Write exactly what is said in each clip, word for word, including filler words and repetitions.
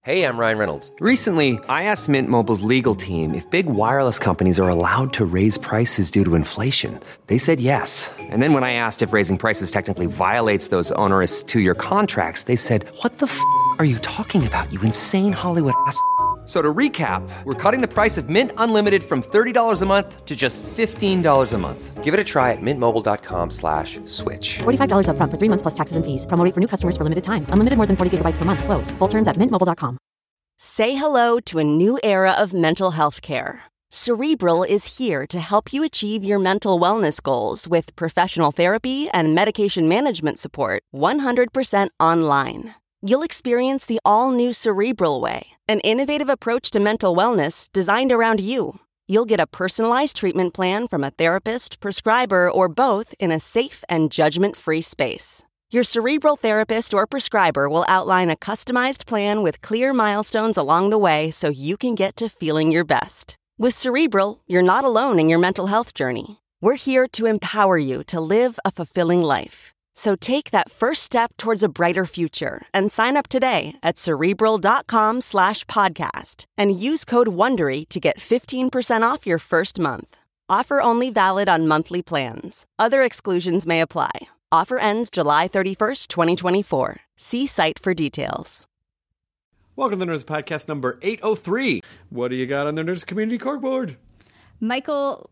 Hey, I'm Ryan Reynolds. Recently, I asked Mint Mobile's legal team if big wireless companies are allowed to raise prices due to inflation. They said yes. And then when I asked if raising prices technically violates those onerous two-year contracts, they said, what the f*** are you talking about, you insane Hollywood ass f- So to recap, we're cutting the price of Mint Unlimited from thirty dollars a month to just fifteen dollars a month. Give it a try at mintmobile.com slash switch. forty-five dollars up front for three months plus taxes and fees. Promo rate for new customers for limited time. Unlimited more than forty gigabytes per month. Slows full terms at mint mobile dot com. Say hello to a new era of mental health care. Cerebral is here to help you achieve your mental wellness goals with professional therapy and medication management support one hundred percent online. You'll experience the all-new Cerebral Way, an innovative approach to mental wellness designed around you. You'll get a personalized treatment plan from a therapist, prescriber, or both in a safe and judgment-free space. Your Cerebral therapist or prescriber will outline a customized plan with clear milestones along the way so you can get to feeling your best. With Cerebral, you're not alone in your mental health journey. We're here to empower you to live a fulfilling life. So take that first step towards a brighter future and sign up today at Cerebral.com slash podcast and use code WONDERY to get fifteen percent off your first month. Offer only valid on monthly plans. Other exclusions may apply. Offer ends July thirty-first, twenty twenty-four. See site for details. Welcome to the Nerds Podcast number eight oh three. What do you got on the Nerds Community Corkboard? Michael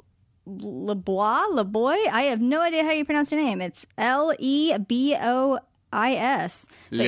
Lebois, Lebois? I have no idea how you pronounce your name. It's L E B O I S.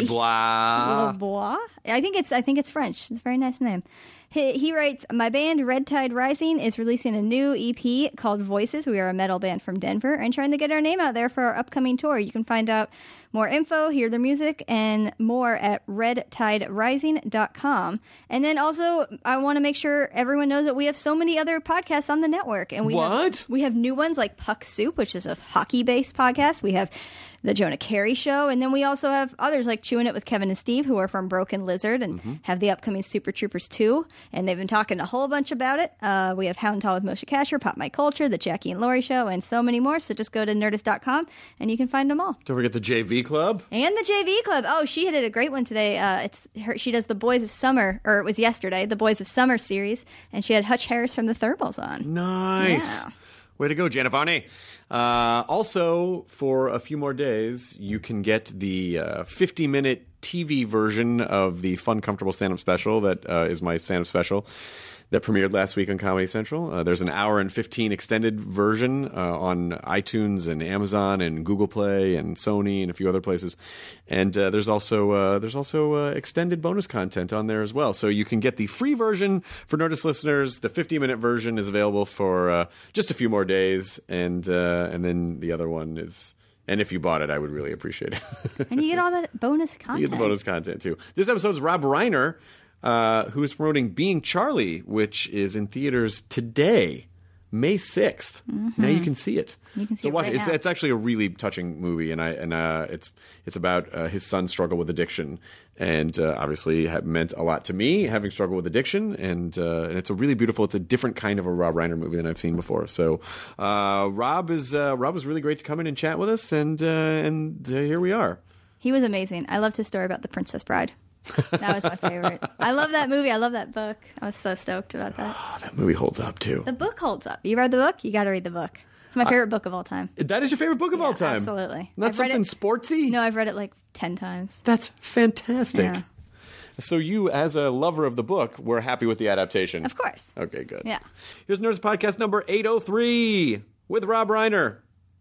Lebois. Lebois? I think it's I think it's French. It's a very nice name. He, he writes, my band Red Tide Rising is releasing a new E P called Voices. We are a metal band from Denver and trying to get our name out there for our upcoming tour. You can find out more info, hear their music, and more at red tide rising dot com. And then also, I want to make sure everyone knows that we have so many other podcasts on the network. And we What? Have, we have new ones like Puck Soup, which is a hockey-based podcast. We have The Jonah Carey Show, and then we also have others like Chewing It with Kevin and Steve, who are from Broken Lizard and mm-hmm. have the upcoming Super Troopers two, and they've been talking a whole bunch about it. Uh, we have Hound Tall with Moshe Kasher, Pop My Culture, The Jackie and Laurie Show, and so many more, so just go to nerdist dot com, and you can find them all. Don't forget the J V Club. And the J V Club. Oh, she did a great one today. Uh, it's her, She does the Boys of Summer, or it was yesterday, the Boys of Summer series, and she had Hutch Harris from the Thermals on. Nice. Yeah. Way to go, Gianni. Uh, also, for a few more days, you can get the uh, fifty-minute T V version of the Fun, Comfortable stand-up special that uh, is my stand-up special that premiered last week on Comedy Central. Uh, there's an hour and fifteen extended version uh, on iTunes and Amazon and Google Play and Sony and a few other places. And uh, there's also uh, there's also uh, extended bonus content on there as well. So you can get the free version for Nerdist listeners. The fifty-minute version is available for uh, just a few more days, and uh, and then the other one is. And if you bought it, I would really appreciate it. And you get all that bonus content. You get the bonus content too. This episode is Rob Reiner. Uh, who is promoting Being Charlie, which is in theaters today, May sixth. Mm-hmm. Now you can see it. You can see so it watch right it. It's, now. it's actually a really touching movie, and I and uh, it's it's about uh, his son's struggle with addiction, and uh, obviously have meant a lot to me having struggled with addiction, and uh, and it's a really beautiful. It's a different kind of a Rob Reiner movie than I've seen before. So uh, Rob is uh, Rob was really great to come in and chat with us, and uh, and uh, here we are. He was amazing. I loved his story about the Princess Bride. That was my favorite. I love that movie. I love that book. I was so stoked about that. Oh, that movie holds up too. The book holds up. You read the book? You got to read the book. It's my favorite I, book of all time. That is your favorite book of yeah, all time? Absolutely. Not I've something sportsy? No, I've read it like ten times. That's fantastic. Yeah. So you, as a lover of the book, were happy with the adaptation? Of course. Okay, good. Yeah. Here's Nerds Podcast number eight oh three with Rob Reiner.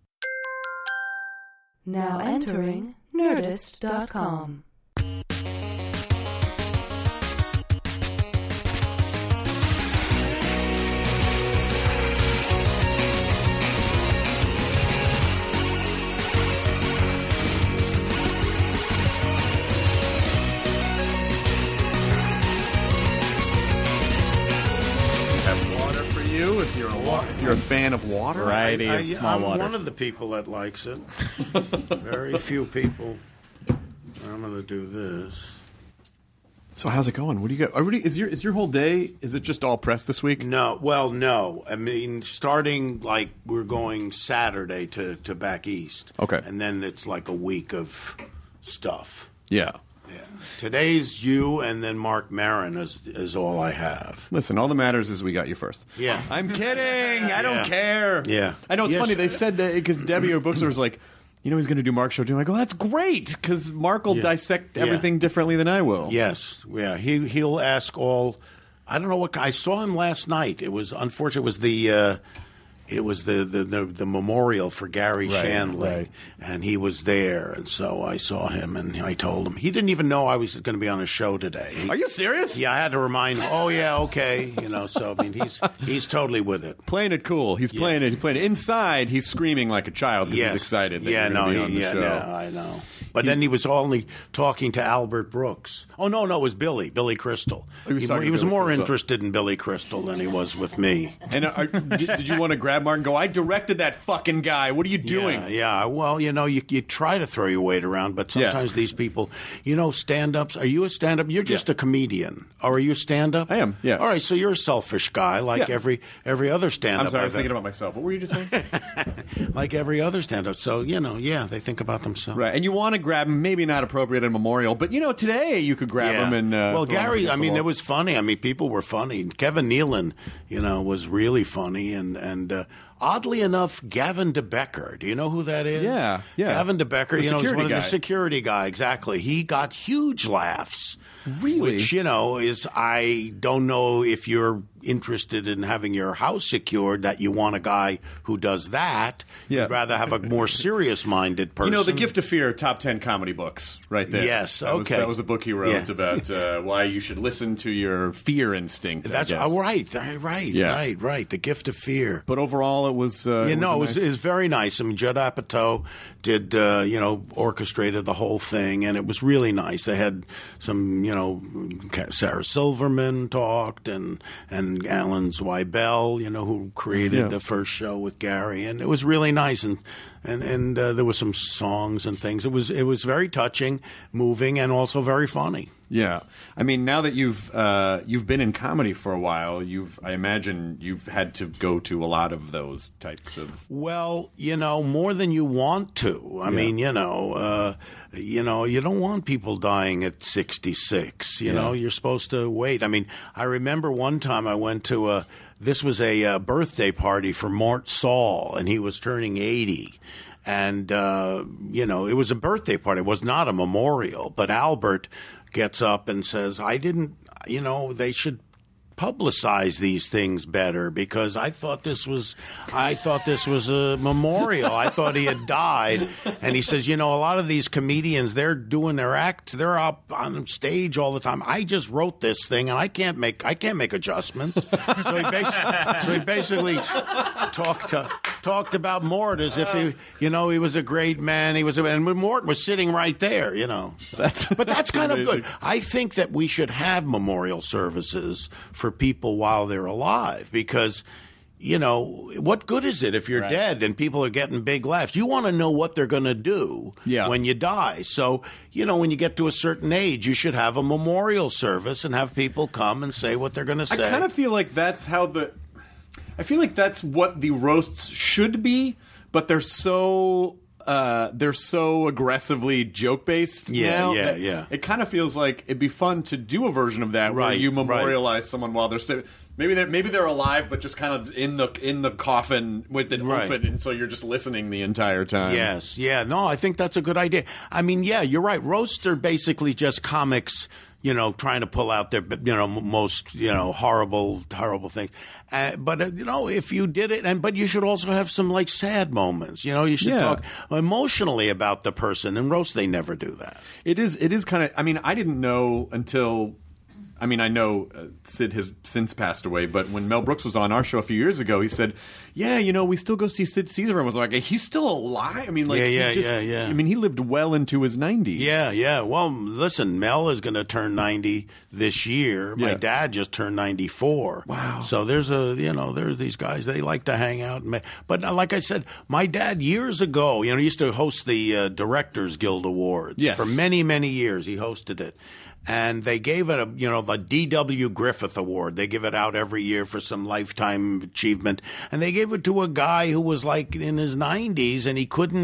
Now entering nerdist dot com. If you're a wa- if you're a fan of water, variety I, I, of small I'm waters. one of the people that likes it. Very few people. I'm going to do this. So how's it going? What do you got? Already, is your is your whole day? Is it just all press this week? No, well, no. I mean, starting like we're going Saturday to, to back east. Okay, and then it's like a week of stuff. Yeah. Today's you, and then Mark Maron is is all I have. Listen, all that matters is we got you first. Yeah. I'm kidding. I don't Yeah. care. Yeah. I know it's Yes. funny. They said that because Debbie, our bookstore, was like, you know, he's going to do Mark's show too. I go, that's great because Mark will Yeah. dissect Yeah. everything differently than I will. Yes, yeah. He he'll ask all. I don't know what I saw him last night. It was unfortunate. It was the. Uh, It was the, the, the, the memorial for Gary Right, Shandling, right. and he was there, and so I saw him, and I told him. He didn't even know I was going to be on a show today. He- Are you serious? Yeah, I had to remind him, oh, yeah, okay, you know, so, I mean, he's he's totally with it. Playing it cool. He's playing it. He's playing it. Inside, he's screaming like a child because Yes. he's excited that yeah, you're no, going to be on he, the yeah, show. no, I know. But then he was only talking to Albert Brooks. Oh, no, no, it was Billy, Billy Crystal. He was he, talking he to was Billy more Crystal. interested in Billy Crystal than he was with me. And are, did, did you want to grab Mark and go, I directed that fucking guy. What are you doing? Yeah, yeah. Well, you know, you, you try to throw your weight around, but Yeah. sometimes these people, you know, stand-ups. Are you a stand-up? You're just Yeah. a comedian. Or are you a stand-up? I am, yeah. All right, so you're a selfish guy like Yeah. every every other stand-up. I'm sorry, I was I've- thinking about myself. What were you just saying? like every other stand-up. So, you know, yeah, they think about themselves. Right, and you want to grab him, maybe not appropriate at a memorial, but, you know, today you could grab Yeah. him and... Uh, well, throw him Gary, against I the mean, wall. it was funny. I mean, people were funny. Kevin Nealon, you know, was really funny. And, and uh, oddly enough, Gavin DeBecker, do you know who that is? Yeah, yeah. Gavin DeBecker, The you know, he's security one of guy. the security guy, exactly. He got huge laughs. Really? Which, you know, is, I don't know if you're interested in having your house secured that you want a guy who does that. Yeah. You'd rather have a more serious-minded person. You know, The Gift of Fear, top ten comedy books, right there. Yes, that was, okay. that was a book he wrote Yeah. about uh, why you should listen to your fear instinct. That's I guess. oh, right, right, Yeah. right, right. The Gift of Fear. But overall, it was. Uh, You it know, it was, was, a nice- it was very nice. I mean, Judd Apatow did, uh, you know, orchestrated the whole thing, and it was really nice. They had some, you know, Sarah Silverman talked, and and Alan Zweibel, you know, who created Yeah. the first show with Gary, and it was really nice. And and and uh, there were some songs and things. It was it was very touching, moving, and also very funny. Yeah, I mean, now that you've uh, you've been in comedy for a while, you've I imagine you've had to go to a lot of those types of. Well, you know, more than you want to. I mean, you know, uh, you know, you don't want people dying at sixty-six. You Yeah. know, you're supposed to wait. I mean, I remember one time I went to a. This was a uh, birthday party for Mort Saul, and he was turning eighty. And, uh, you know, it was a birthday party. It was not a memorial. But Albert gets up and says, I didn't, you know, they should publicize these things better because I thought this was I thought this was a memorial. I thought he had died. And he says, you know, a lot of these comedians, they're doing their acts, they're up on stage all the time. I just wrote this thing and I can't make I can't make adjustments. So he basically so he basically talked to, talked about Mort as if he you know, he was a great man. He was a, and Mort was sitting right there, you know. That's, But that's kind of amazing. good. I think that we should have memorial services for people while they're alive because, you know, what good is it if you're Right. dead and people are getting big laughs? You want to know what they're going to do Yeah. when you die. So, you know, when you get to a certain age, you should have a memorial service and have people come and say what they're going to I say. kind of feel like that's how the. I feel like that's what the roasts should be, but they're so. Uh, they're so aggressively joke based. Yeah, now yeah, that yeah. It kind of feels like it'd be fun to do a version of that where Right, you right. memorialize someone while they're sitting. Maybe they're maybe they're alive, but just kind of in the in the coffin with it Right. open, and so you're just listening the entire time. Yes, yeah. No, I think that's a good idea. I mean, yeah, you're right. Roasts are basically just comics, you know, trying to pull out their, you know, m- most, you know, horrible, horrible things. Uh, but, uh, you know, if you did it, and but you should also have some, like, sad moments. You know, you should Yeah. talk emotionally about the person. And roast, they never do that. It is. It is kind of. I mean, I didn't know until. I mean, I know uh, Sid has since passed away, but when Mel Brooks was on our show a few years ago, he said, "Yeah, you know, we still go see Sid Caesar." And I was like, "He's still alive." I mean, like, Yeah, he yeah, just, yeah, yeah. I mean, he lived well into his nineties. Yeah, yeah. Well, listen, Mel is going to turn ninety this year. My Yeah. dad just turned ninety-four. Wow. So there's a, you know, there's these guys, they like to hang out. And ma- but uh, like I said, my dad years ago, you know, he used to host the uh, Directors Guild Awards. Yes. For many, many years, he hosted it. And they gave it a, you know, the D W Griffith Award. They give it out every year for some lifetime achievement. And they gave it to a guy who was like in his nineties and he couldn't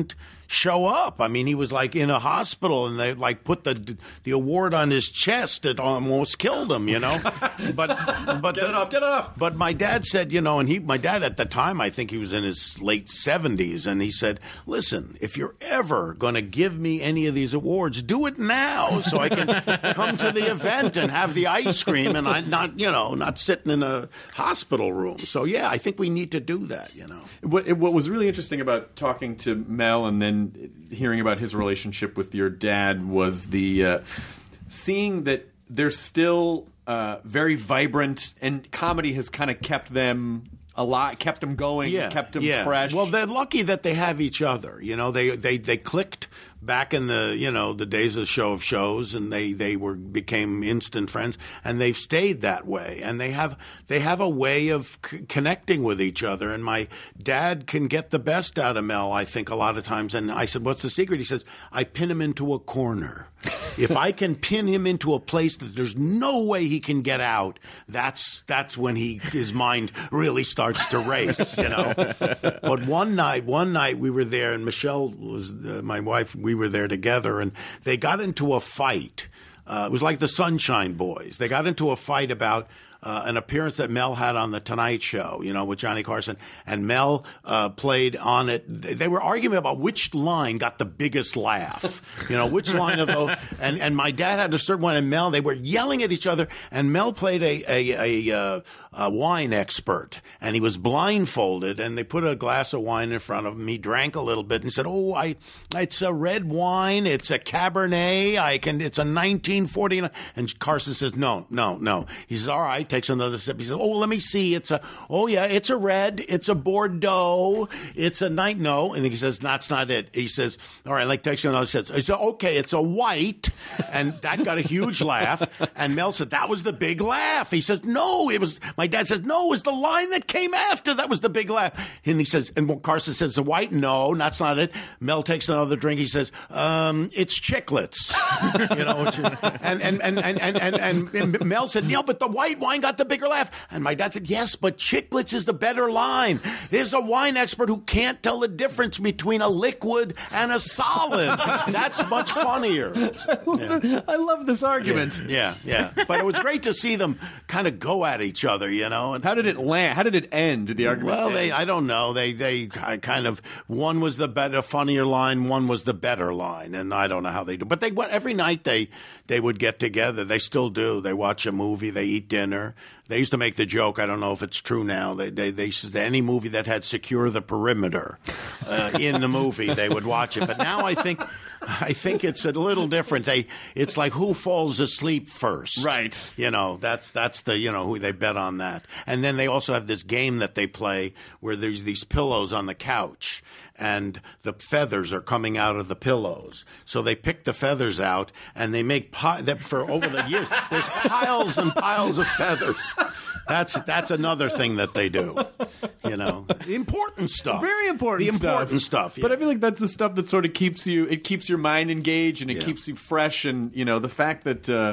show up. I mean, he was like in a hospital, and they like put the the award on his chest. It almost killed him, you know. But but Get it off, get it off. But my dad said, you know, and he, my dad at the time, I think he was in his late seventies, and he said, listen, if you're ever going to give me any of these awards, do it now so I can come to the event and have the ice cream and I not, you know, not sitting in a hospital room. So, yeah, I think we need to do that, you know. What, what was really interesting about talking to Mel and then hearing about his relationship with your dad was the uh, seeing that they're still uh, very vibrant, and comedy has kind of kept them a lot, kept them going, yeah, kept them yeah. fresh. Well, they're lucky that they have each other. You know, they they they clicked back in the you know the days of Show of Shows, and they they were became instant friends, and they've stayed that way. And they have they have a way of c- connecting with each other. And my dad can get the best out of Mel, I think, a lot of times. And I said, "What's the secret?" He says, "I pin him into a corner. If I can pin him into a place that there's no way he can get out, that's that's when he his mind really starts to race, you know." But one night, one night we were there, and Michelle was uh, my wife. We were there together, and they got into a fight. Uh, it was like the Sunshine Boys. They got into a fight about Uh, an appearance that Mel had on The Tonight Show, you know, with Johnny Carson. And Mel uh, played on it. They were arguing about which line got the biggest laugh, you know, which line of those. And, and my dad had a certain one, and Mel, they were yelling at each other. And Mel played a, a, a, uh, a wine expert, and he was blindfolded, and they put a glass of wine in front of him. He drank a little bit and he said, "Oh, I, it's a red wine. It's a Cabernet. I can, it's a nineteen forty-nine. And Carson says, no, no, no. He says, all right. Takes another sip. He says, "Oh, let me see. It's a, oh yeah, it's a red. It's a Bordeaux. It's a night." No. And he says, "That's not it." He says, "All right, like takes another sip." He said, "Okay, it's a white." And that got a huge laugh. And Mel said, "That was the big laugh." He says, "No, it was," my dad says, "No, it was the line that came after. That was the big laugh." And he says, and Carson says, "The white?" "No, that's not it." Mel takes another drink. He says, um, "It's Chiclets." You know, which, and, and, and, and, and, and, and, and Mel said, "No, but the white wine got the bigger laugh." And my dad said, "Yes, but Chiclets is the better line. There's a wine expert who can't tell the difference between a liquid and a solid. That's much funnier." Yeah. I love this argument. Yeah, yeah, yeah. But it was great to see them kind of go at each other, you know. And how did it land? How did it end? Did the argument Well, end? they, I don't know. They, they kind of, one was the better, funnier line, one was the better line, and I don't know how they do. But they every night they they would get together. They still do. They watch a movie. They eat dinner. They used to make the joke, I don't know if it's true now, they they, they said any movie that had Secure the Perimeter uh, in the movie, they would watch it. But now I think I think it's a little different. They It's like who falls asleep first. Right. You know, that's that's the, you know, who they bet on that. And then they also have this game that they play where there's these pillows on the couch, and the feathers are coming out of the pillows. So they pick the feathers out, and they make pi- that for over the years. There's piles and piles of feathers. That's that's another thing that they do. You know, the important stuff. Very important The stuff. important stuff. Yeah. But I feel like that's the stuff that sort of keeps you. It keeps your mind engaged, and it Yeah. keeps you fresh. And you know, the fact that uh,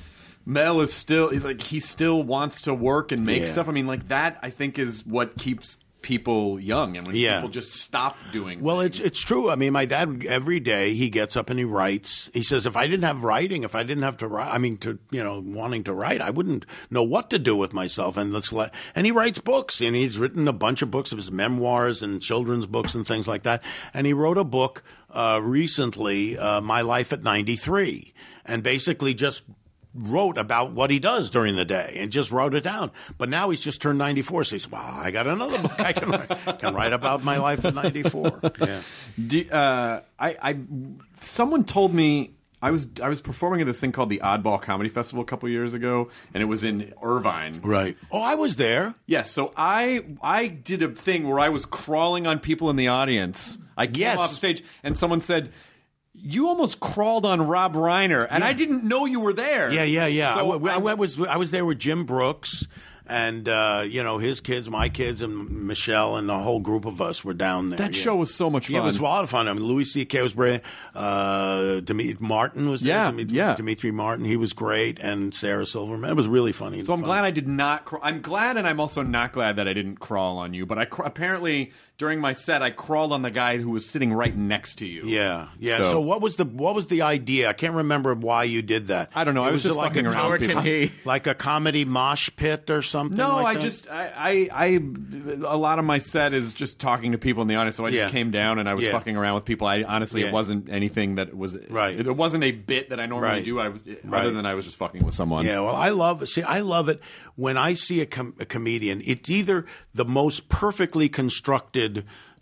Mel is still, he's like he still wants to work and make Yeah. stuff. I mean, like that. I think is what keeps people young, and when Yeah. people just stop doing. Well, things. it's it's true. I mean, my dad every day he gets up and he writes. He says, if I didn't have writing, if I didn't have to write, I mean, to you know, wanting to write, I wouldn't know what to do with myself. And let's let and he writes books, and he's written a bunch of books of his memoirs and children's books and things like that. And he wrote a book uh, recently, uh, My Life at ninety-three, and basically just wrote about what he does during the day and just wrote it down. But now he's just turned ninety-four, so he said, "Wow, I got another book I can write, can write about my life at ninety-four." Yeah. Do, uh, I, I, someone told me I was I was performing at this thing called the Oddball Comedy Festival a couple years ago, and it was in Irvine. Right. Oh, I was there. Yes. So I I did a thing where I was crawling on people in the audience. I came Yes. off stage, and someone said, "You almost crawled on Rob Reiner," and I didn't know you were there. Yeah, yeah, yeah. So I, I, I- I was I was there with Jim Brooks And, uh, you know, his kids, my kids, and Michelle and the whole group of us were down there. That yeah. show was so much fun. Yeah, it was a lot of fun. I mean, Louis C K was brilliant. Uh, Dimitri Martin was there. Yeah, Dimitri, yeah. Dimitri Martin, he was great. And Sarah Silverman. It was really funny. So I'm fun. glad I did not. Cr- I'm glad, and I'm also not glad that I didn't crawl on you. But I cr- apparently during my set, I crawled on the guy who was sitting right next to you. Yeah, yeah. So, So, what was the what was the idea? I can't remember why you did that. I don't know. It I was just like fucking a around com- with people. Can he? like a comedy mosh pit or something. No, like I that? just I, I I a lot of my set is just talking to people in the audience. So I just Yeah. came down and I was Yeah. fucking around with people. I honestly, Yeah. it wasn't anything that was Right. It wasn't a bit that I normally Right. do. I Right. other than I was just fucking with someone. Yeah, well, I love see, I love it when I see a, com- a comedian. It's either the most perfectly constructed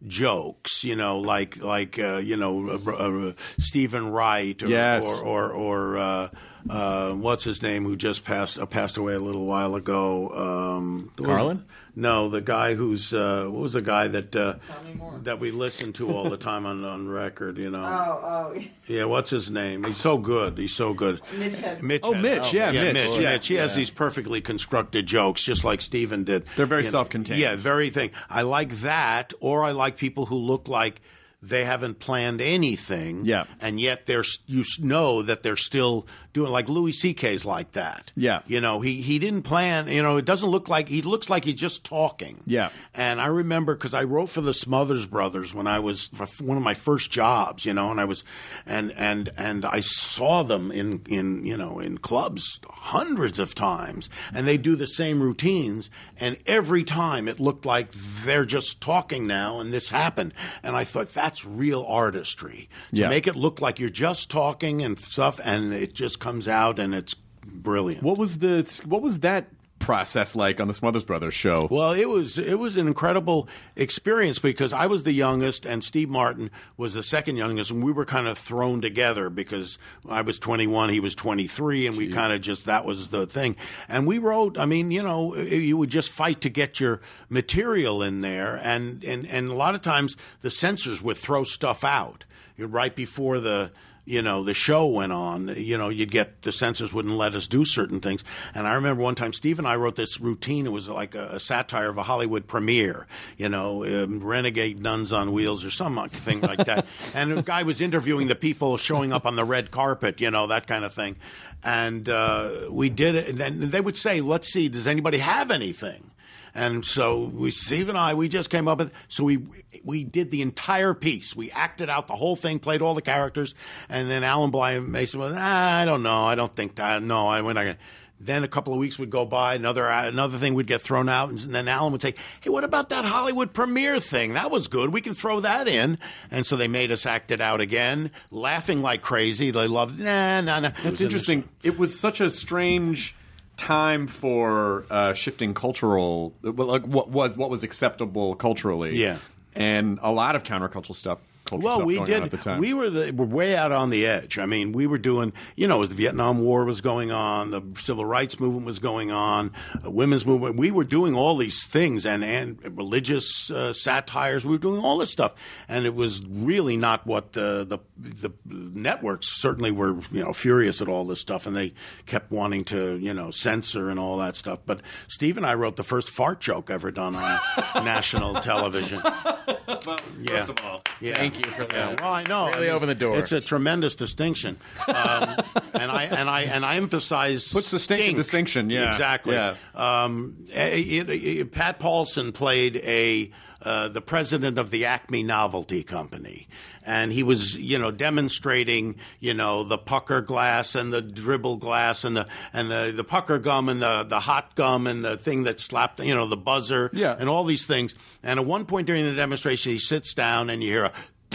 jokes, you know, like like uh, you know uh, uh, Stephen Wright, or Yes. or or, or uh, uh, what's his name who just passed uh, passed away a little while ago. Um, was- Carlin? No, the guy who's uh, what was the guy that uh, that we listen to all the time on, on record? You know. Oh, oh. Yeah, what's his name? He's so good. He's so good. Mitch Hedberg. Mitch. Oh, Hedberg. Mitch, yeah, yeah, Mitch, Mitch. yeah. Mitch. He has these perfectly constructed jokes, just like Stephen did. They're very You know, self-contained. Yeah, very thing. I like that, or I like people who look like they haven't planned anything. Yeah. and yet they're you s- know that they're still doing. Like Louis C K's like that. Yeah. you know, he he didn't plan. You know, it doesn't look like he looks like he's just talking. Yeah. And I remember because I wrote for the Smothers Brothers when I was for one of my first jobs, you know, and I was, and and and I saw them in in you know in clubs hundreds of times, and they do the same routines, and every time it looked like they're just talking now, and this happened, and I thought that's real artistry to Yeah. make it look like you're just talking and stuff, and it just comes out and it's brilliant. What was the what was that process like on the Smothers Brothers show? Well, it was it was an incredible experience because I was the youngest and Steve Martin was the second youngest, and we were kind of thrown together because I was twenty-one, he was twenty-three, and we kind of just that was the thing. And we wrote, I mean, you know, you would just fight to get your material in there, and and and a lot of times the censors would throw stuff out right before the you know, the show went on, you know, you'd get the censors wouldn't let us do certain things. And I remember one time Steve and I wrote this routine. It was like a, a satire of a Hollywood premiere, you know, um, Renegade Nuns on Wheels or something like that. And a guy was interviewing the people showing up on the red carpet, you know, that kind of thing. And uh, we did it. And then they would say, let's see, does anybody have anything? And so we, Steve and I, we just came up with. So we we did the entire piece. We acted out the whole thing, played all the characters, and then Alan Bly Mason was, ah, I don't know, I don't think that. No, I we're not gonna. Then a couple of weeks would go by, another another thing would get thrown out, and then Alan would say, "Hey, what about that Hollywood premiere thing? That was good. We can throw that in." And so they made us act it out again, laughing like crazy. They loved. Nah, nah, nah. That's interesting. It was such a strange time for uh, shifting cultural, like what was what was acceptable culturally. Yeah. And a lot of countercultural stuff. Culture Well, stuff we going did. on at the time. We were the, were way out on the edge. I mean, we were doing. You know, as the Vietnam War was going on, the civil rights movement was going on, the women's movement. We were doing all these things, and and religious uh, satires. We were doing all this stuff, and it was really not what the the the networks certainly were. You know, furious at all this stuff, and they kept wanting to you know censor and all that stuff. But Steve and I wrote the first fart joke ever done on national television. Well, Yeah. First of all, Yeah. thank you for Yeah, that. well, I know. Really I mean, opened the door. It's a tremendous distinction, um, and I and I and I emphasize Puts the stink in stink. distinction, yeah. exactly. Yeah. Um, it, it, it, Pat Paulson played a uh, the president of the Acme Novelty Company, and he was you know demonstrating you know the pucker glass and the dribble glass and the and the, the pucker gum and the the hot gum and the thing that slapped you know the buzzer Yeah. and all these things. And at one point during the demonstration, he sits down and you hear a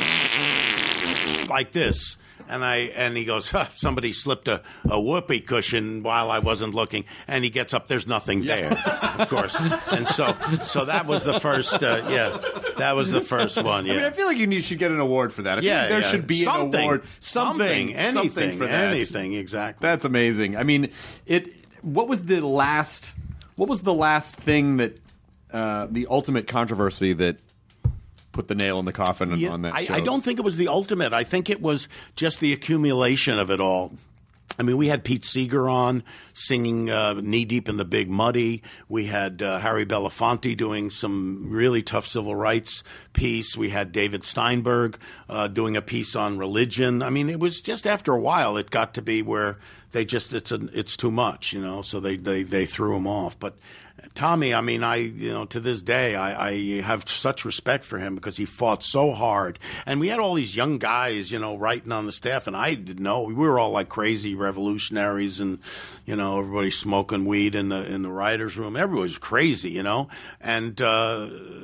like this. And I and he goes, huh, somebody slipped a, a whoopee cushion while I wasn't looking. And he gets up, there's nothing there, of course. And so so that was the first, uh, yeah, that was the first one, yeah. I mean, I feel like you need, should get an award for that. I feel yeah, like there yeah. should be something, an award, something, something, anything, something for that. anything, exactly. That's amazing. I mean, it. What was the last? What was the last thing that uh, the ultimate controversy that put the nail in the coffin on, Yeah, on that I, show? I don't think it was the ultimate. I think it was just the accumulation of it all. I mean, we had Pete Seeger on singing uh, Knee Deep in the Big Muddy. We had uh, Harry Belafonte doing some really tough civil rights piece. We had David Steinberg uh, doing a piece on religion. I mean, it was just after a while it got to be where they just it's a, it's too much, you know, so they, they, they threw him off. But Tommy, I mean, I you know to this day I, I have such respect for him because he fought so hard, and we had all these young guys, you know, writing on the staff, and I didn't know we were all like crazy revolutionaries, and you know everybody smoking weed in the in the writers' room. Everybody was crazy, you know, and uh,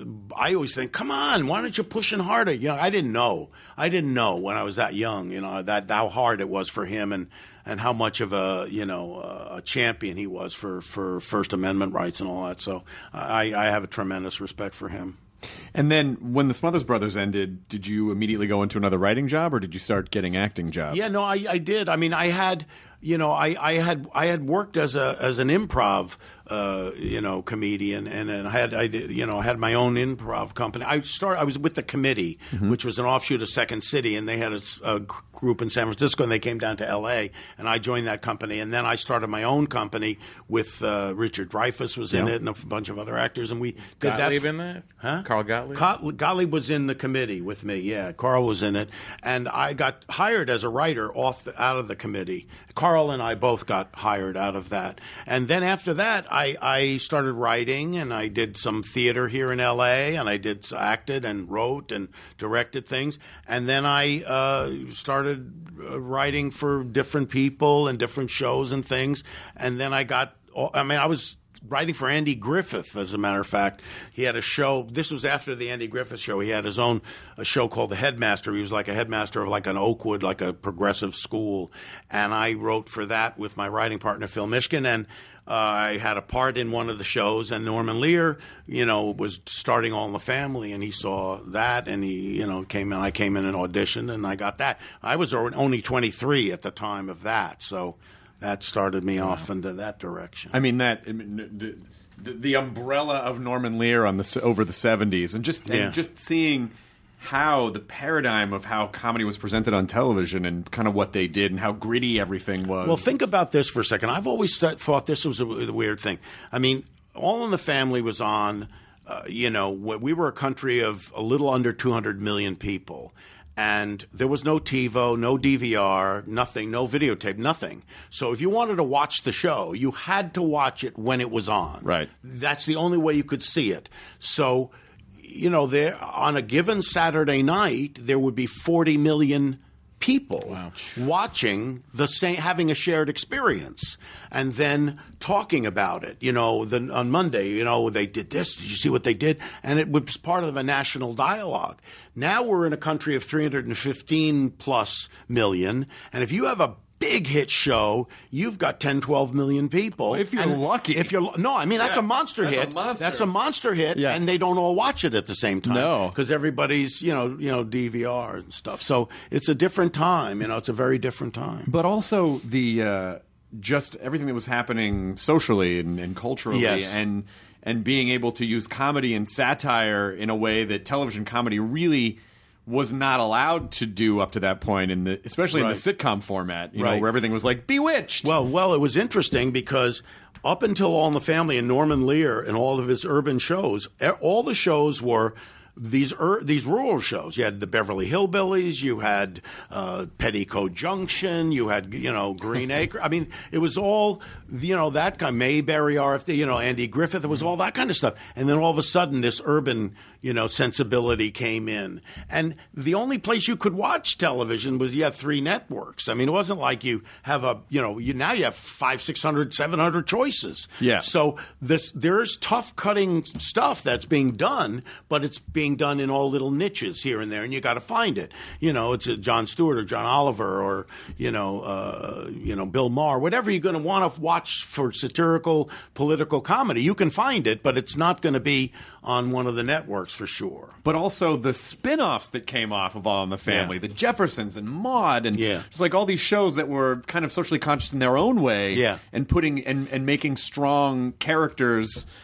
I always think, come on, why don't you push in harder? You know, I didn't know, I didn't know when I was that young, you know, that how hard it was for him, and. and how much of a, you know, a champion he was for, for First Amendment rights and all that. So I, I have a tremendous respect for him. And then when the Smothers Brothers ended, did you immediately go into another writing job, or did you start getting acting jobs? Yeah, no, I, I did. I mean, I had, you know, I, I had I had worked as a as an improv, uh, you know, comedian, and, and I had I did, you know, I had my own improv company. I started. I was with the Committee, mm-hmm. which was an offshoot of Second City, and they had a, a group in San Francisco, and they came down to L A, and I joined that company, and then I started my own company with uh, Richard Dreyfuss was in yep. it, and a bunch of other actors, and we did Gottlieb that. in that? Huh? Carl Gottlieb? Carl, Gottlieb was in the Committee with me. Yeah, Carl was in it, and I got hired as a writer off the, out of the Committee. Carl and I both got hired out of that, and then after that, I, I started writing, and I did some theater here in L A, and I did acted and wrote and directed things, and then I uh, started writing for different people and different shows and things, and then I got. I mean, I was. writing for Andy Griffith, as a matter of fact. He had a show. This was after the Andy Griffith show. He had his own a show called The Headmaster. He was like a headmaster of like an Oakwood, like a progressive school. And I wrote for that with my writing partner, Phil Mishkin. And uh, I had a part in one of the shows. And Norman Lear, you know, was starting All in the Family. And he saw that. And he, you know, came in. I came in and auditioned. And I got that. I was only twenty-three at the time of that. So that started me wow. off into that direction. I mean, that I mean, the, the umbrella of Norman Lear on the over the seventies, and just and yeah. just seeing how the paradigm of how comedy was presented on television and kind of what they did and how gritty everything was. Well, think about this for a second. I've always th- thought this was a, a weird thing. I mean, All in the Family was on. Uh, you know, we were a country of a little under two hundred million people. And there was no TiVo, no D V R, nothing, no videotape, nothing. So if you wanted to watch the show, you had to watch it when it was on. Right. That's the only way you could see it. So, you know, there on a given Saturday night, there would be forty million people wow. watching the same, having a shared experience, and then talking about it. You know, the, on Monday, you know, they did this. Did you see what they did? And it was part of a national dialogue. Now we're in a country of three hundred fifteen plus million, and if you have a big hit show, you've got ten, twelve million people. Well, if you're and lucky. If you're no, I mean that's yeah, a monster that's hit. A monster. That's a monster hit, yeah. and they don't all watch it at the same time. No, because everybody's you know you know D V R and stuff. So it's a different time. You know, it's a very different time. But also the uh, just everything that was happening socially and, and culturally, yes. and and being able to use comedy and satire in a way that television comedy really was not allowed to do up to that point, in the especially right. in the sitcom format, you right. know, where everything was like Bewitched. Well, well, it was interesting because up until All in the Family and Norman Lear and all of his urban shows, all the shows were these ur- these rural shows. You had the Beverly Hillbillies, you had uh, Petticoat Junction, you had you know Green Acre. I mean, it was all you know that kind of Mayberry R F D, you know Andy Griffith. It was all that kind of stuff. And then all of a sudden, this urban you know sensibility came in, and the only place you could watch television was you had three networks. I mean, it wasn't like you have a you know you now you have five, six hundred, seven hundred choices. Yeah. So this there's tough cutting stuff that's being done, but it's being done in all little niches here and there, and you got to find it. You know, it's a Jon Stewart or John Oliver or you know, uh, you know, Bill Maher, whatever you're going to want to watch for satirical political comedy. You can find it, but it's not going to be on one of the networks for sure. But also the spin-offs that came off of All in the Family, Yeah. the Jeffersons and Maude, and Yeah. just like all these shows that were kind of socially conscious in their own way, Yeah. and putting and, and making strong characters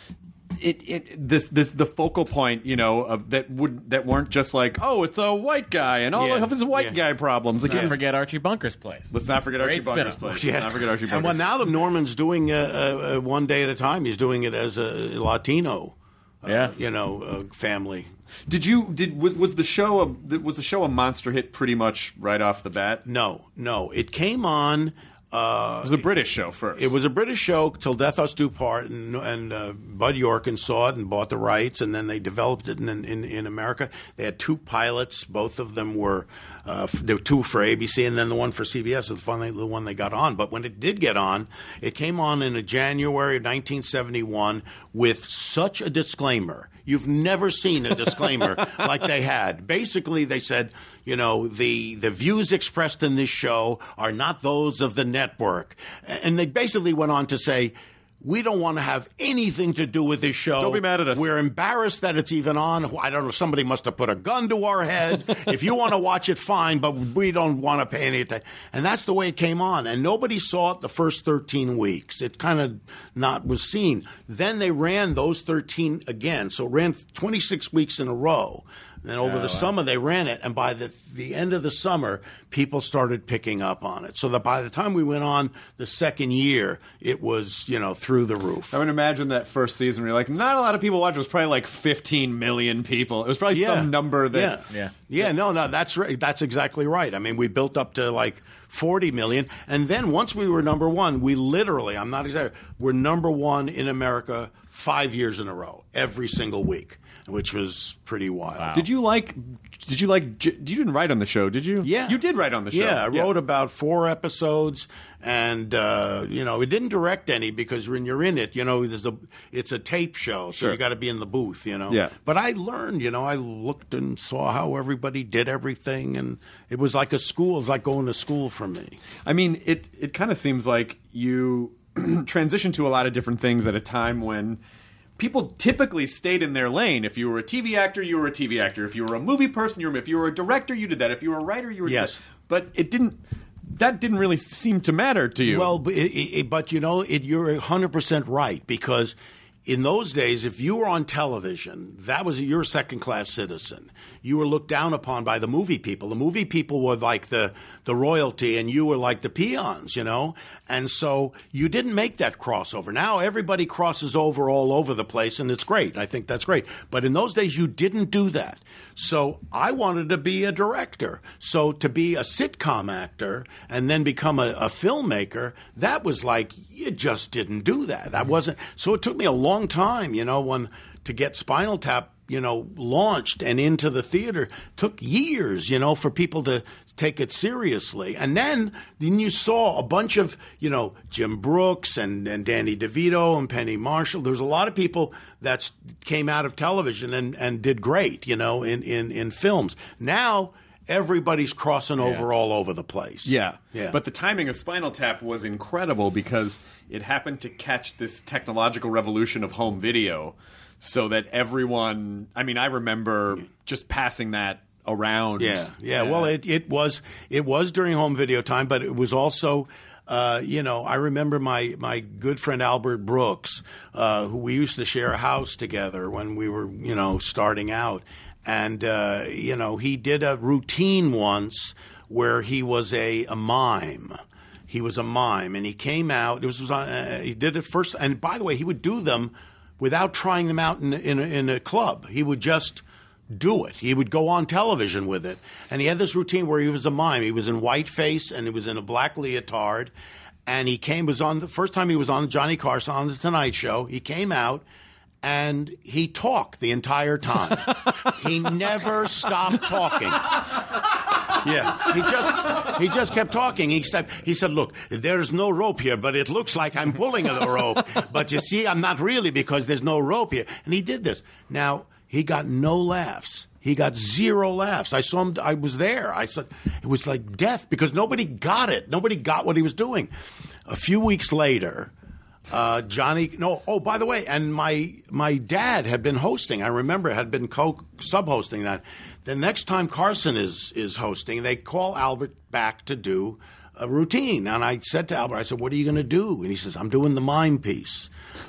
it it this, this the focal point, you know, of that would that weren't just like, oh, it's a white guy and all Yeah. of his white Yeah. guy problems. Like, Let's it not was- forget Archie Bunker's place. let's not forget Great Archie Bunker's spin-off. place. Let's not forget Archie And Bunker's. well, now the Norman's doing uh, uh, uh, one day at a time. He's doing it as a Latino, uh, Yeah. you know, uh, family. Did you did was, was the show a was the show a monster hit pretty much right off the bat? No, no, it came on. Uh, It was a British show first. It was a British show till Death Us Do Part, and, and uh, Bud Yorkin saw it and bought the rights, and then they developed it in in, in America. They had two pilots. Both of them were uh, f- there were two for A B C, and then the one for C B S is the one, they, the one they got on. But when it did get on, it came on in a January of nineteen seventy-one with such a disclaimer. You've never seen a disclaimer like they had. Basically, they said, you know, the, the views expressed in this show are not those of the network. And they basically went on to say, we don't want to have anything to do with this show. Don't be mad at us. We're embarrassed that it's even on. I don't know. Somebody must have put a gun to our head. If you want to watch it, fine, but we don't want to pay any attention. And that's the way it came on. And nobody saw it the first thirteen weeks. It kind of not was seen. Then they ran those thirteen again. So it ran twenty-six weeks in a row. Then over the summer they ran it, and by the the end of the summer, people started picking up on it. So that by the time we went on the second year, it was, you know, through the roof. I would imagine that first season where you're like, not a lot of people watched. It was probably like fifteen million people. It was probably some number that. yeah. Yeah. Yeah, no, no, that's right. That's exactly right. I mean, we built up to like forty million. And then once we were number one, we literally, I'm not exaggerating, we're number one in America five years in a row, every single week, which was pretty wild. Did you like? Did you like? You didn't write on the show, did you? Yeah. you did write on the show. Yeah, I wrote about four episodes, and uh, you know, we didn't direct any because when you're in it, you know, there's a it's a tape show, so Sure. you got to be in the booth, you know. Yeah. But I learned, you know, I looked and saw how everybody did everything, and it was like a school. It was like going to school for me. I mean, it it kind of seems like you transitioned to a lot of different things at a time when people typically stayed in their lane. If you were a T V actor, you were a T V actor. If you were a movie person, you were. If you were a director, you did that. If you were a writer, you were. Yes. But it didn't. That didn't really seem to matter to you. Well, but, it, it, but you know, it, you're one hundred percent right, because in those days, if you were on television, that was you're a second-class citizen. You were looked down upon by the movie people. The movie people were like the, the royalty, and you were like the peons, you know? And so you didn't make that crossover. Now everybody crosses over all over the place, and it's great. I think that's great. But in those days, you didn't do that. So I wanted to be a director. So to be a sitcom actor and then become a, a filmmaker, that was like, you just didn't do that. That wasn't. So it took me a long time, you know, when to get Spinal Tap, you know, launched and into the theater. Took years, you know, for people to take it seriously. And then, then you saw a bunch of, you know, Jim Brooks and, and Danny DeVito and Penny Marshall. There was a lot of people that came out of television and, and did great, you know, in, in, in films. Now everybody's crossing over all over the place. Yeah. Yeah. But the timing of Spinal Tap was incredible because it happened to catch this technological revolution of home video so that everyone, I mean, I remember just passing that around. Yeah, yeah. Well, it, it was it was during home video time, but it was also, uh, you know, I remember my, my good friend Albert Brooks, uh, who we used to share a house together when we were, you know, starting out. And, uh, you know, he did a routine once where he was a, a mime. He was a mime, and he came out. It was, was on, uh, he did it first. And by the way, he would do them without trying them out in, in, a, in a club. He would just do it. He would go on television with it. And he had this routine where he was a mime. He was in whiteface, and he was in a black leotard. And he came, was on the first time he was on Johnny Carson on The Tonight Show. He came out, and he talked the entire time. He never stopped talking. Yeah, he just he just kept talking. He said, he said, look, there's no rope here, but it looks like I'm pulling the rope. But you see, I'm not really because there's no rope here. And he did this. Now, he got no laughs. He got zero laughs. I saw him. I was there. I said it was like death because nobody got it. Nobody got what he was doing. A few weeks later, uh, Johnny. No. Oh, by the way, and my my dad had been hosting. I remember had been co sub hosting that. The next time Carson is is hosting, they call Albert back to do a routine. And I said to Albert, I said, what are you going to do? And he says, I'm doing the mime piece.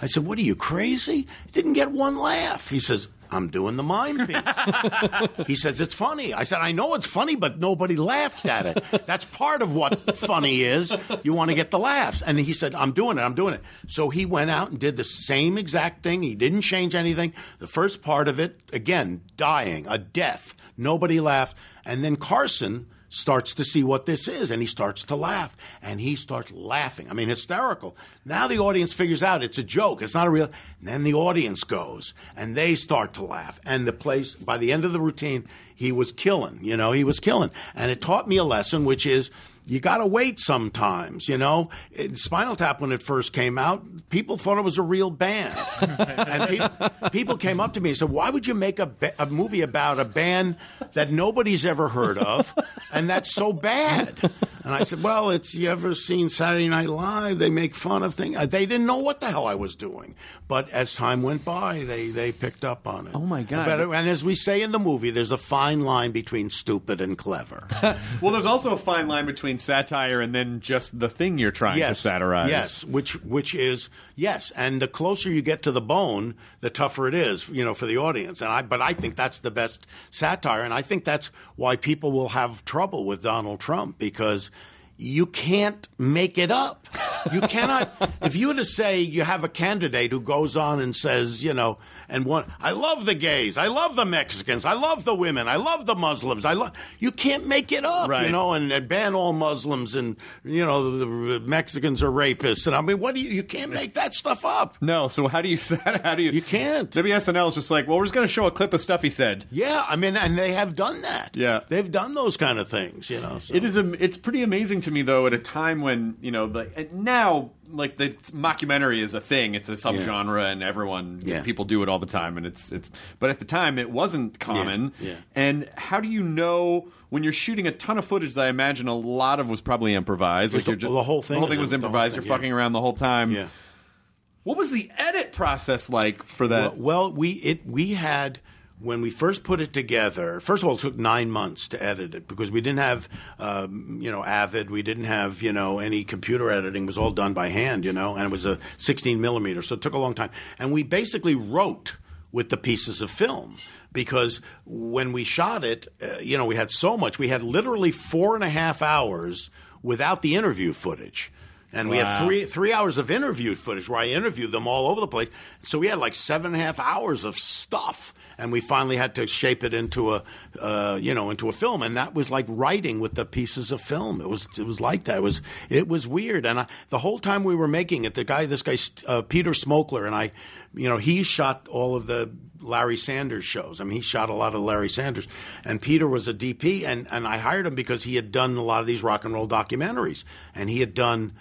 I said, what are you, crazy? Didn't get one laugh. He says, I'm doing the mime piece. He says, it's funny. I said, I know it's funny, but nobody laughed at it. That's part of what funny is. You want to get the laughs. And he said, I'm doing it. I'm doing it. So he went out and did the same exact thing. He didn't change anything. The first part of it, again, dying, a death. Nobody laughed. And then Carson starts to see what this is, and he starts to laugh, and he starts laughing. I mean, hysterical. Now the audience figures out it's a joke. It's not a real. And then the audience goes, and they start to laugh. And the place, by the end of the routine, he was killing. You know, he was killing. And it taught me a lesson, which is you got to wait sometimes, you know. It, Spinal Tap, when it first came out, people thought it was a real band. And pe- people came up to me and said, why would you make a, ba- a movie about a band that nobody's ever heard of and that's so bad? And I said, well, it's, you ever seen Saturday Night Live? They make fun of things. They didn't know what the hell I was doing. But as time went by, they, they picked up on it. Oh, my God. But, and as we say in the movie, there's a fine line between stupid and clever. Well, there's also a fine line between satire and then just the thing you're trying yes, to satirize. Yes, which which is yes, and the closer you get to the bone, the tougher it is, you know, for the audience. And I, but I think that's the best satire, and I think that's why people will have trouble with Donald Trump, because you can't make it up. You cannot. If you were to say you have a candidate who goes on and says, you know, and one, I love the gays, I love the Mexicans, I love the women, I love the Muslims, I love. You can't make it up, right. you know, and, and ban all Muslims, and you know the, the Mexicans are rapists, and I mean, what do you? You can't make that stuff up. No. So how do you? How do you? You can't. W S N L is just like, well, we're just going to show a clip of stuff he said. Yeah, I mean, and they have done that. Yeah, they've done those kind of things, you know. So. It is. A, it's pretty amazing to me, though, at a time when you know the and now. Like the mockumentary is a thing; it's a subgenre, yeah. and everyone yeah. people do it all the time. And it's it's. But at the time, it wasn't common. Yeah. Yeah. And how do you know when you're shooting a ton of footage that I imagine a lot of was probably improvised? Like the, you're just, the whole thing. The whole thing was improvised. Thing, you're fucking yeah. around the whole time. Yeah. What was the edit process like for that? Well, well we it we had. When we first put it together, first of all, it took nine months to edit it because we didn't have, um, you know, Avid. We didn't have, you know, any computer editing. It was all done by hand, you know, and it was a sixteen millimeter, so it took a long time. And we basically wrote with the pieces of film because when we shot it, uh, you know, we had so much. We had literally four and a half hours without the interview footage. And we wow. had three three hours of interviewed footage where I interviewed them all over the place. So we had like seven and a half hours of stuff. And we finally had to shape it into a, uh, you know, into a film, and that was like writing with the pieces of film. It was, it was like that. It was, it was weird. And I, the whole time we were making it, the guy, this guy, uh, Peter Smokler, and I, you know, he shot all of the Larry Sanders shows. I mean, he shot a lot of Larry Sanders, and Peter was a D P, and and I hired him because he had done a lot of these rock and roll documentaries, and he had done.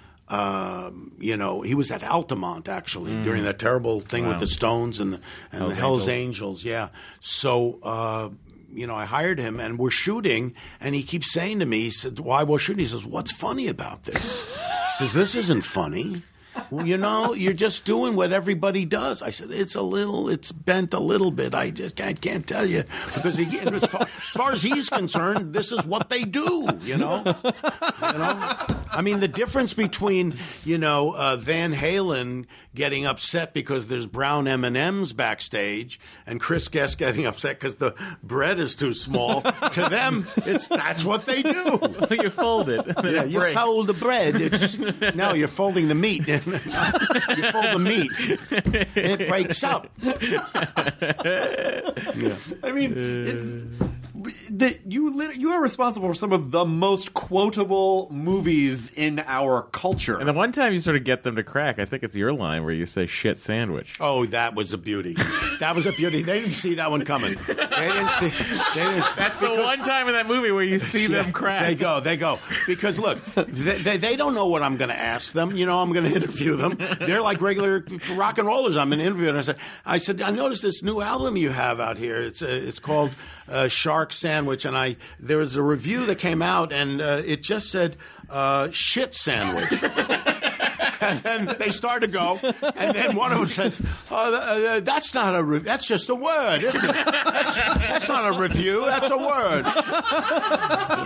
Um, you know, he was at Altamont actually mm. during that terrible thing wow. with the Stones and the, and Hell's the Hell's Angels. Angels. Yeah. So, uh, you know, I hired him and we're shooting and he keeps saying to me, he said, why we're shooting? He says, what's funny about this? He says, this isn't funny. Well, you know, you're just doing what everybody does. I said, it's a little, it's bent a little bit. I just can't, can't tell you. Because he, as, far, as far as he's concerned, this is what they do, you know? You know? I mean, the difference between, you know, uh, Van Halen getting upset because there's brown M and M's backstage and Chris Guest getting upset because the bread is too small, to them, it's that's what they do. You fold it. Yeah, it you breaks. fold the bread. It's, no, you're folding the meat. You fold the meat. And it breaks up. Yeah. I mean, it's... That you you are responsible for some of the most quotable movies in our culture. And the one time you sort of get them to crack, I think it's your line where you say "shit sandwich." Oh, that was a beauty. That was a beauty. They didn't see that one coming. They didn't see. They didn't, That's the one time in that movie where you see yeah, them crack. They go. They go. Because look, they, they, they don't know what I'm going to ask them. You know, I'm going to interview them. They're like regular rock and rollers. I'm an interviewer, and I said, I said, I noticed this new album you have out here. It's uh, it's called. Uh, Shark Sandwich, and I there was a review that came out, and uh, it just said uh, shit sandwich. And then they start to go, and then one of them says, oh, uh, "That's not a re- that's just a word, isn't it? That's, that's not a review. That's a word."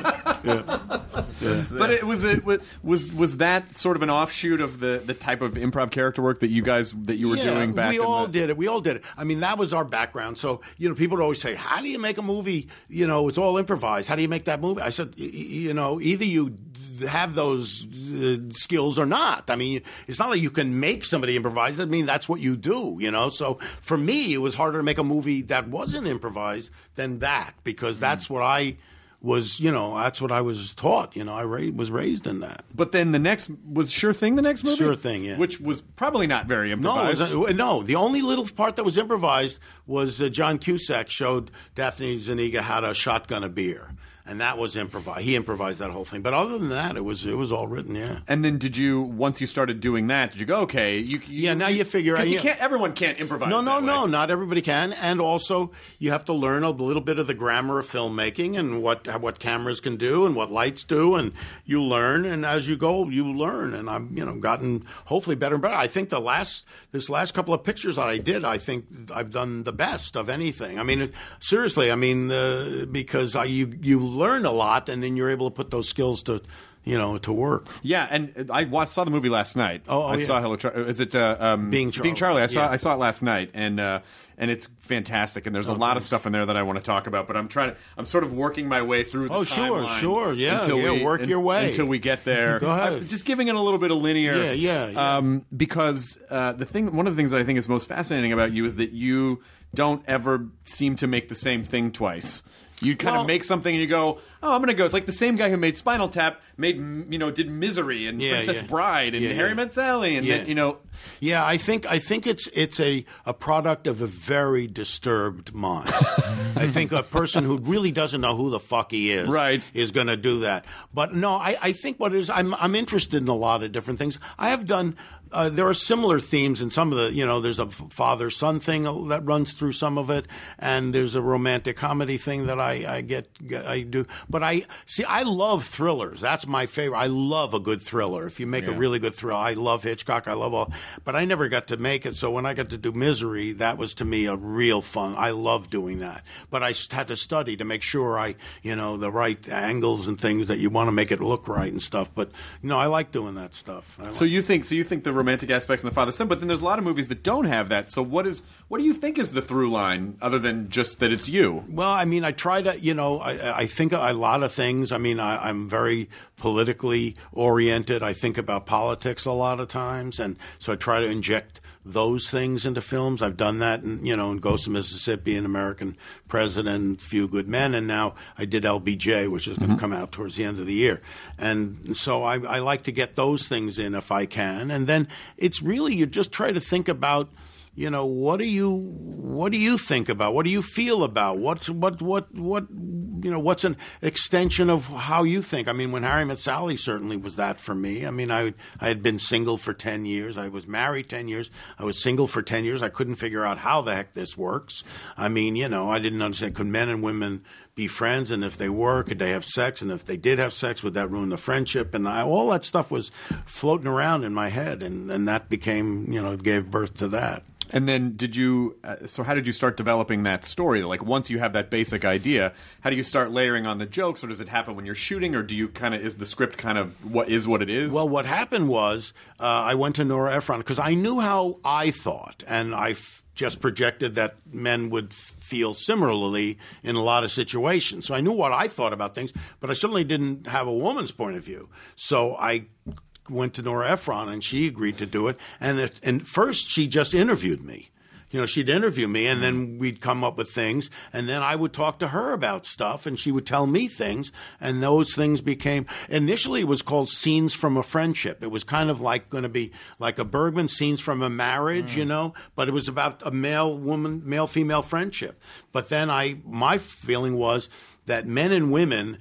But it was it was was that sort of an offshoot of the, the type of improv character work that you guys that you were yeah, doing back. We in all the... did it. We all did it. I mean, that was our background. So you know, people would always say, "How do you make a movie? You know, it's all improvised. How do you make that movie?" I said, "You know, either you have those uh, skills or not. I mean, it's not like you can make somebody improvise. I mean, that's what you do. You know. So for me, it was harder to make a movie that wasn't improvised than that because that's what I." was, you know, that's what I was taught. You know, I ra- was raised in that. But then the next was Sure Thing, the next movie? Sure Thing, yeah. Which was probably not very improvised. No, it was, no, the only little part that was improvised was uh, John Cusack showed Daphne Zuniga how to shotgun a beer. And that was improvised. He improvised that whole thing. But other than that, it was it was all written, yeah. And then did you, once you started doing that, did you go, okay, you, you yeah, now you figure out. You can't, everyone can't improvise No, no, that no, way. not everybody can. And also, you have to learn a little bit of the grammar of filmmaking and what what cameras can do and what lights do. And you learn, and as you go, you learn. And I've, you know, gotten hopefully better and better. I think the last, this last couple of pictures that I did, I think I've done the best of anything. I mean, it, seriously, I mean, uh, because I, you, you learn a lot. And then you're able to put those skills to, you know, to work. Yeah, and I watched, saw the movie last night. Oh, oh I yeah. saw Hello, Char- is it uh, um, Being Charlie? Being Charlie. I saw Yeah. I saw it last night, and uh, and it's fantastic. And there's a Oh, lot thanks. of stuff in there that I want to talk about. But I'm trying to, I'm sort of working my way through the Oh, sure, timeline sure, yeah, until yeah, we, work un- your way. until we get there. Go ahead. I'm just giving it a little bit of linear. Yeah, yeah, yeah. Um, because uh, the thing, one of the things that I think is most fascinating about you is that you don't ever seem to make the same thing twice. You kind Well- of make something and you go, oh, I'm going to go. It's like the same guy who made Spinal Tap made, you know, did Misery and Yeah, Princess yeah. Bride and Yeah, Harry yeah. Met Sally and Yeah. then, you know. Yeah, I think I think it's it's a, a product of a very disturbed mind. I think a person who really doesn't know who the fuck he is Right. is going to do that. But no, I, I think what it is, I'm I'm interested in a lot of different things. I have done. Uh, there are similar themes in some of the, you know, there's a father-son thing that runs through some of it, and there's a romantic comedy thing that I, I get, I do. But I, see, I love thrillers. That's my favorite. I love a good thriller. If you make Yeah. a really good thriller, I love Hitchcock, I love all, but I never got to make it. So when I got to do Misery, that was to me a real fun. I love doing that. But I had to study to make sure I, you know, the right angles and things that you want to make it look right and stuff. But, you know, I like doing that stuff. I So like- you think so you think the romantic aspects in the father son, but then there's a lot of movies that don't have that. So what is what do you think is the through line other than just that it's you? Well, I mean, I try to, you know, I, I think a lot of things. I mean, I, I'm very politically oriented. I think about politics a lot of times, and so I try to inject those things into films. I've done that, in, you know, in Ghost of Mississippi, An American President, Few Good Men, and now I did L B J, which is going to come out towards the end of the year. And so I, I like to get those things in if I can. And then it's really, you just try to think about, you know, what do you what do you think about? What do you feel about? What's what what what you know? What's an extension of how you think? I mean, when Harry Met Sally certainly was that for me. I mean, I I had been single for ten years. I was married ten years. I was single for ten years. I couldn't figure out how the heck this works. I mean, you know, I didn't understand. Could men and women be friends? And if they were, could they have sex? And if they did have sex, would that ruin the friendship? And I, all that stuff was floating around in my head, and and that became, you know, gave birth to that. And then did you uh, so how did you start developing that story? Like once you have that basic idea, how do you start layering on the jokes, or does it happen when you're shooting, or do you kind of is the script kind of what is what it is? Well, what happened was uh, I went to Nora Ephron because I knew how I thought, and I f- just projected that men would feel similarly in a lot of situations. So I knew what I thought about things, but I certainly didn't have a woman's point of view. So I went to Nora Ephron, and she agreed to do it. And at and first, she just interviewed me. You know, she'd interview me, and then we'd come up with things, and then I would talk to her about stuff, and she would tell me things, and those things became – initially it was called Scenes from a Friendship. It was kind of like going to be like a Bergman, Scenes from a Marriage, mm. you know, but it was about a male-woman, male-female friendship. But then I – my feeling was that men and women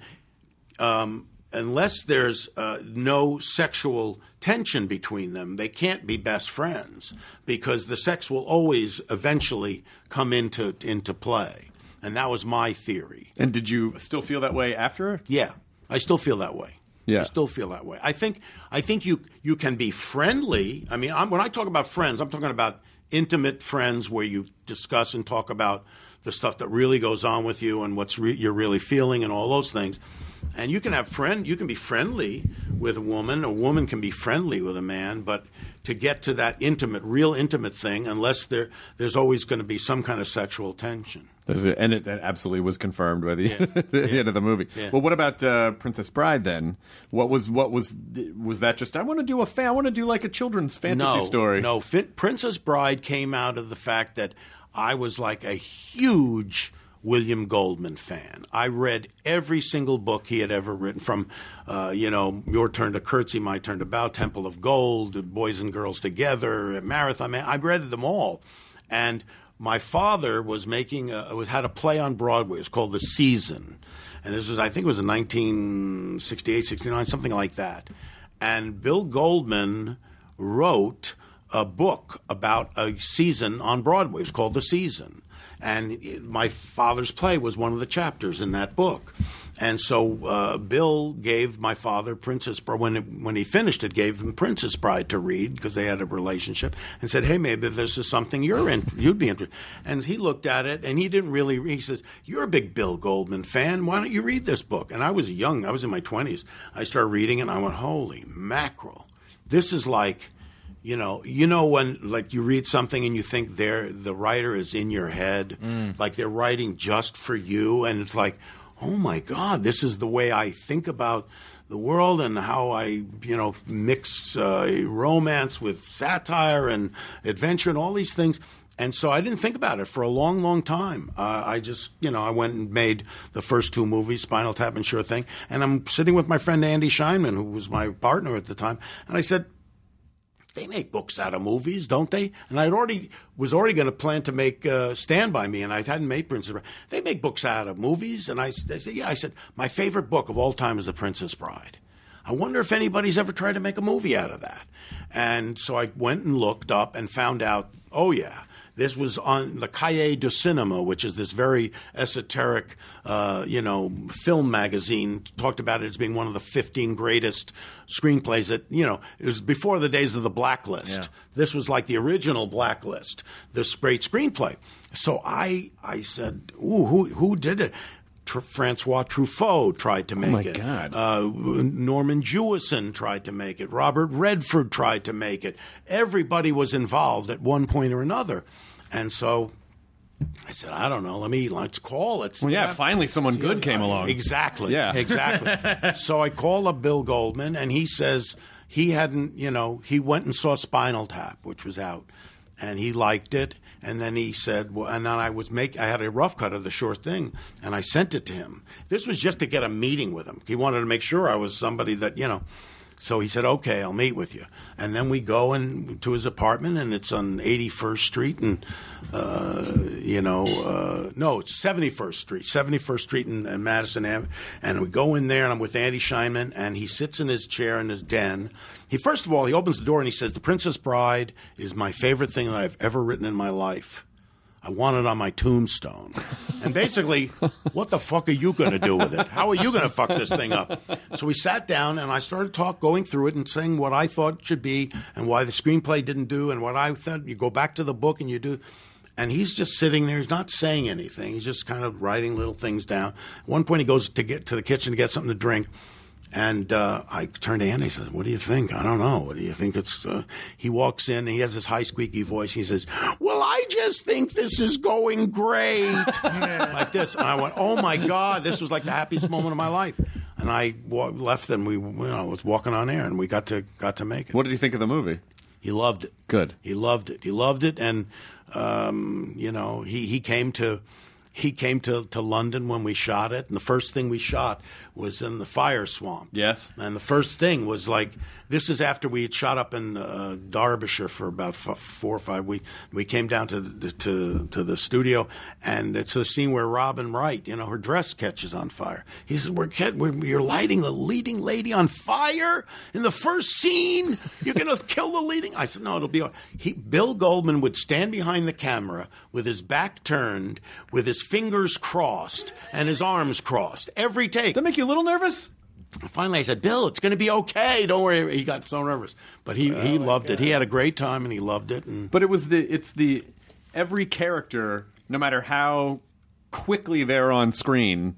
um, – unless there's uh, no sexual tension between them, they can't be best friends because the sex will always eventually come into into play. And that was my theory. And did you still feel that way after? Yeah, I still feel that way. Yeah. I still feel that way. I think I think you you can be friendly. I mean, I'm, when I talk about friends, I'm talking about intimate friends where you discuss and talk about the stuff that really goes on with you and what's re- you're really feeling and all those things. And you can have friend, you can be friendly with a woman. A woman can be friendly with a man, but to get to that intimate, real intimate thing, unless there, there's always going to be some kind of sexual tension. There's a, and it, it absolutely was confirmed by the, Yeah. the Yeah. end of the movie. Yeah. Well, what about uh, Princess Bride then? What was what was was that? Just I want to do a fa- I want to do like a children's fantasy no, story. No, Fin- Princess Bride came out of the fact that I was like a huge William Goldman fan. I read every single book he had ever written, from, uh, you know, Your Turn to Curtsy, My Turn to Bow, Temple of Gold, Boys and Girls Together, Marathon Man. I read them all. And my father was making a, had a play on Broadway. It was called The Season. And this was, I think it was in nineteen sixty-eight, sixty-nine, something like that. And Bill Goldman wrote a book about a season on Broadway. It was called The Season. And it, my father's play was one of the chapters in that book. And so uh, Bill gave my father Princess Bride. When, it, when he finished it, gave him Princess Bride to read because they had a relationship, and said, hey, maybe this is something you're in, you'd be interested. And he looked at it, and he didn't really – he says, you're a big Bill Goldman fan. Why don't you read this book? And I was young. I was in my twenties. I started reading it, and I went, holy mackerel. This is like – You know, you know when like you read something and you think they're, the writer is in your head, mm. like they're writing just for you, and it's like, oh my God, this is the way I think about the world and how I, you know, mix uh, romance with satire and adventure and all these things. And so I didn't think about it for a long, long time. Uh, I just, you know, I went and made the first two movies, Spinal Tap and Sure Thing, and I'm sitting with my friend Andy Scheinman, who was my partner at the time, and I said, they make books out of movies, don't they? And I already was already going to plan to make uh, Stand By Me, and I hadn't made Princess Bride. They make books out of movies, and I, I said, yeah. I said, my favorite book of all time is The Princess Bride. I wonder if anybody's ever tried to make a movie out of that. And so I went and looked up and found out, oh yeah, this was on the Cahiers du Cinema, which is this very esoteric, uh, you know, film magazine. Talked about it as being one of the fifteen greatest screenplays that, you know, it was before the days of the Blacklist. Yeah. This was like the original Blacklist, this great screenplay. So I, I said, ooh, who, who did it? Tr- Francois Truffaut tried to make my it. God. Uh, Norman Jewison tried to make it. Robert Redford tried to make it. Everybody was involved at one point or another. And so I said, I don't know. Let me let's call it. Well, yeah, finally someone good came along. Exactly. Yeah. Exactly. So I call up Bill Goldman, and he says he hadn't, you know, he went and saw Spinal Tap, which was out, and he liked it. And then he said, well, and then I was make, I had a rough cut of the Sure Thing, and I sent it to him. This was just to get a meeting with him. He wanted to make sure I was somebody that, you know. So he said, okay, I'll meet with you. And then we go in to his apartment, and it's on eighty-first Street, and, uh, you know, uh, no, it's seventy-first Street, seventy-first Street in, in Madison Avenue. And we go in there, and I'm with Andy Scheinman, and he sits in his chair in his den. He, first of all, he opens the door, and he says, The Princess Bride is my favorite thing that I've ever written in my life. I want it on my tombstone. And basically, what the fuck are you going to do with it? How are you going to fuck this thing up? So we sat down, and I started talk, going through it and saying what I thought it should be and why the screenplay didn't do and what I thought. You go back to the book and you do. And he's just sitting there. He's not saying anything. He's just kind of writing little things down. At one point, he goes to get to the kitchen to get something to drink. And uh, I turned to Andy and says, what do you think? I don't know. What do you think it's uh... – he walks in and he has this high squeaky voice. He says, well, I just think this is going great. Like this. And I went, oh, my God. This was like the happiest moment of my life. And I wa- left and we, you know, was walking on air and we got to got to make it. What did you think of the movie? He loved it. Good. He loved it. He loved it. And, um, you know, he, he came to – He came to, to London when we shot it, and the first thing we shot was in the fire swamp. Yes. And the first thing was like, this is after we had shot up in uh, Derbyshire for about f- four or five weeks. We came down to the, to to the studio, and it's the scene where Robin Wright, you know, her dress catches on fire. He says, we're, we're you're lighting the leading lady on fire in the first scene? You're going to kill the leading? I said, no, it'll be all right. He, Bill Goldman would stand behind the camera with his back turned, with his fingers crossed and his arms crossed every take. That make you a little nervous? Finally, I said, Bill, it's going to be okay. Don't worry. He got so nervous. But he, he loved it. He had a great time, and he loved it. And But it was the it's the every character, no matter how quickly they're on screen,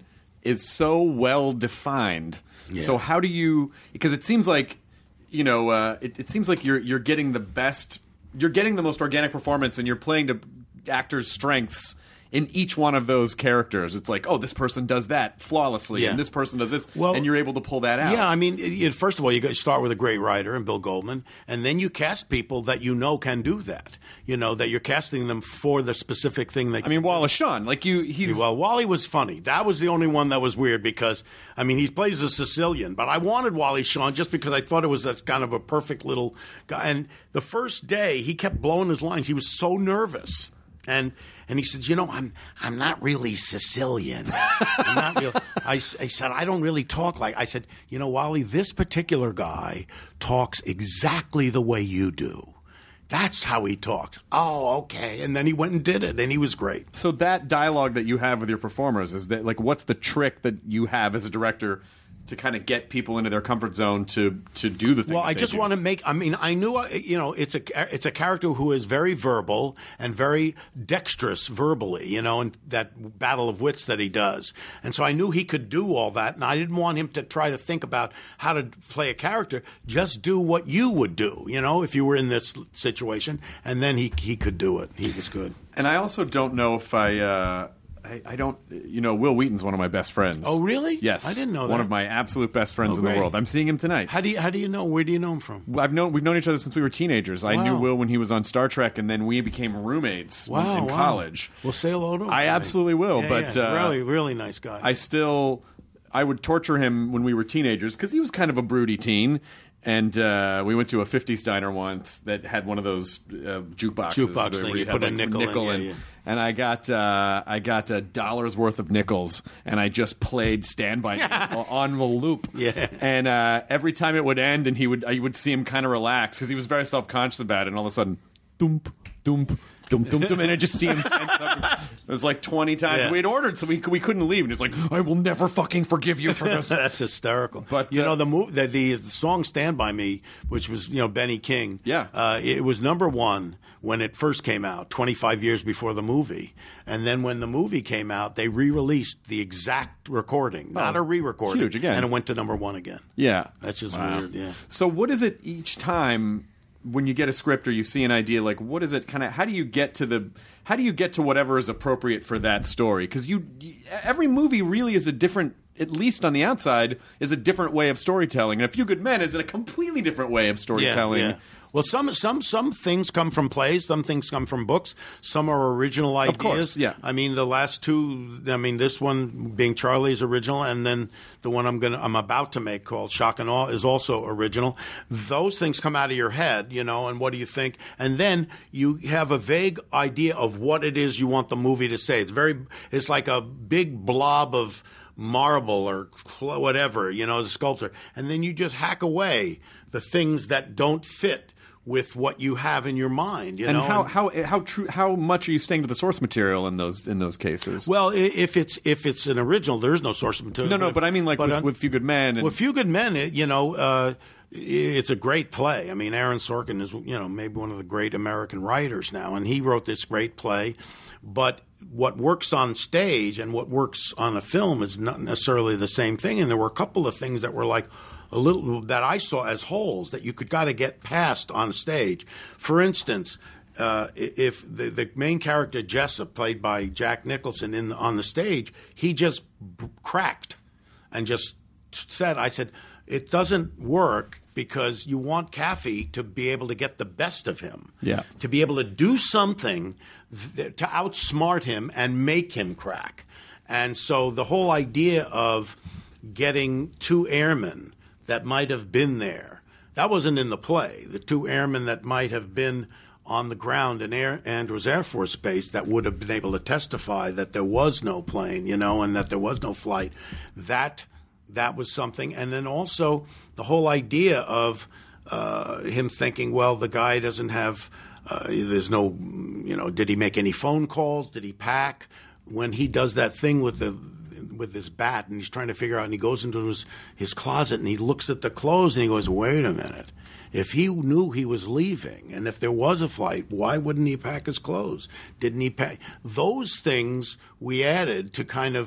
is so well defined. Yeah. So how do you? Because it seems like, you know, uh, it, it seems like you're you're getting the best, you're getting the most organic performance, and you're playing to actors' strengths in each one of those characters. It's like, oh, this person does that flawlessly, Yeah. and this person does this, Well, and you're able to pull that out. Yeah, I mean, it, it- first of all, you got to start with a great writer and Bill Goldman, and then you cast people that you know can do that. You know that you're casting them for the specific thing that. I mean, Wallace Shawn, like you, he's Well, Wally was funny. That was the only one that was weird because, I mean, he plays a Sicilian, but I wanted Wally Shawn just because I thought it was that kind of a perfect little guy. And the first day, he kept blowing his lines. He was so nervous. And and he said, you know, I'm I'm not really Sicilian. I'm not real. I, s- I said, I don't really talk like. I said, you know, Wally, this particular guy talks exactly the way you do. That's how he talks. Oh, okay. And then he went and did it, and he was great. so that dialogue that you have with your performers is that like, what's the trick that you have as a director to kind of get people into their comfort zone to to do the thing? Well, that I they just do? want to make. I mean, I knew. uh, You know, it's a it's a character who is very verbal and very dexterous verbally. You know, and that battle of wits that he does. And so I knew he could do all that, and I didn't want him to try to think about how to play a character. Just do what you would do. You know, if you were in this situation, and then he he could do it. He was good. And I also don't know if I. Uh, I, I don't, you know, Will Wheaton's one of my best friends. Oh, really? Yes, I didn't know One that. of my absolute best friends Oh, in the great. world. I'm seeing him tonight. How do you how do you know? Where do you know him from? I've known we've known each other since we were teenagers. I Wow. knew Will when he was on Star Trek, and then we became roommates when- Wow, in wow. college. Well, say hello to him. I for me. absolutely will, Yeah, but yeah. uh, really, really nice guy. I still, I would torture him when we were teenagers because he was kind of a broody teen. And uh, we went to a fifties diner once that had one of those uh, jukeboxes. Jukebox where thing, you you had, put a like, nickel in, yeah, yeah. And I got uh, I got a dollar's worth of nickels, and I just played Stand By Me on the loop. Yeah. And uh, every time it would end, and he would I would see him kind of relax because he was very self conscious about it, and all of a sudden, doomp, doomp. Dum, dum, dum, and I just see him tense up. It was like twenty times. Yeah. We had ordered, so we we couldn't leave. And he's like, "I will never fucking forgive you for this." That's hysterical. But, you uh, know the move the, the song "Stand by Me," which was you know Benny King. Yeah. uh, it was number one when it first came out, twenty-five years before the movie. And then when the movie came out, they re-released the exact recording, not Oh, a re-recording. huge again. and it went to number one again. Yeah, That's just Wow. weird. Yeah. So what is it each time when you get a script or you see an idea? Like, what is it kind of? How do you get to the? How do you get to whatever is appropriate for that story? Because you, every movie really is a different. At least on the outside, is a different way of storytelling. And A Few Good Men is in a completely different way of storytelling. Yeah, yeah. Well, some some some things come from plays, some things come from books, some are original ideas. Of course, yeah. I mean, the last two. I mean, this one being Charlie's original, and then the one I'm gonna I'm about to make called Shock and Awe is also original. Those things come out of your head, you know, and what do you think? And then you have a vague idea of what it is you want the movie to say. It's very. It's like a big blob of marble or cl- whatever, you know, as a sculptor, and then you just hack away the things that don't fit with what you have in your mind, you And know. how And- how how true? How much are you staying to the source material in those in those cases? well, i- if it's if it's an original, there is no source material. no, no, if- but I mean like with, on- with Few Good Men. And, with Few Good Men, it, you know, uh, it's a great play. I mean, Aaron Sorkin is, you know, maybe one of the great American writers now, and he wrote this great play. But what works on stage and what works on a film is not necessarily the same thing. And there were a couple of things that were like a little that I saw as holes that you could got to get past on stage. For instance, uh, if the, the main character Jessup, played by Jack Nicholson, in on the stage, he just b- cracked and just said, "I said it doesn't work." Because you want Kaffee to be able to get the best of him, Yeah. to be able to do something th- to outsmart him and make him crack. And so the whole idea of getting two airmen that might have been there, that wasn't in the play. The two airmen that might have been on the ground in Air, Andrews Air Force Base that would have been able to testify that there was no plane, you know, and that there was no flight, that that was something. And then also the whole idea of uh, him thinking, well, the guy doesn't have, uh, there's no, you know, did he make any phone calls? Did he pack? When he does that thing with the with his bat and he's trying to figure out, and he goes into his, his closet and he looks at the clothes and he goes, wait a minute. If he knew he was leaving and if there was a flight, why wouldn't he pack his clothes? Didn't he pack? Those things we added to kind of,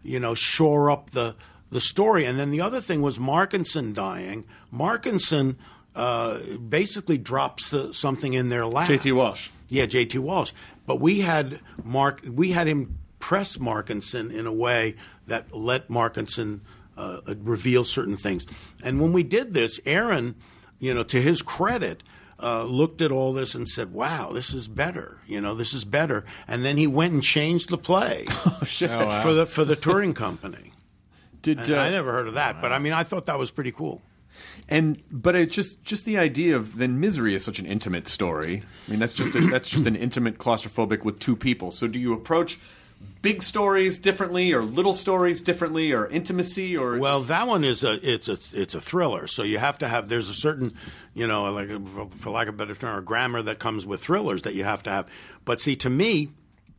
you know, shore up the the story. And then the other thing was Markinson dying. Markinson uh, basically drops the, something in their lap. J T. Walsh. Yeah, J T. Walsh. But we had Mark. We had him press Markinson in a way that let Markinson uh, reveal certain things. And when we did this, Aaron, you know, to his credit, uh, looked at all this and said, "Wow, this is better. You know, this is better." And then he went and changed the play oh, shit. Oh, wow. for the for the touring company. Did uh, uh, I never heard of that, but I mean, I thought that was pretty cool. And but it just just the idea of then Misery is such an intimate story. I mean, that's just a, that's just an intimate claustrophobic with two people. So do you approach big stories differently, or little stories differently, or intimacy, or well, that one is a it's a it's a thriller. So you have to have there's a certain, you know, like a, for lack of a better term, a grammar that comes with thrillers that you have to have. But see, to me,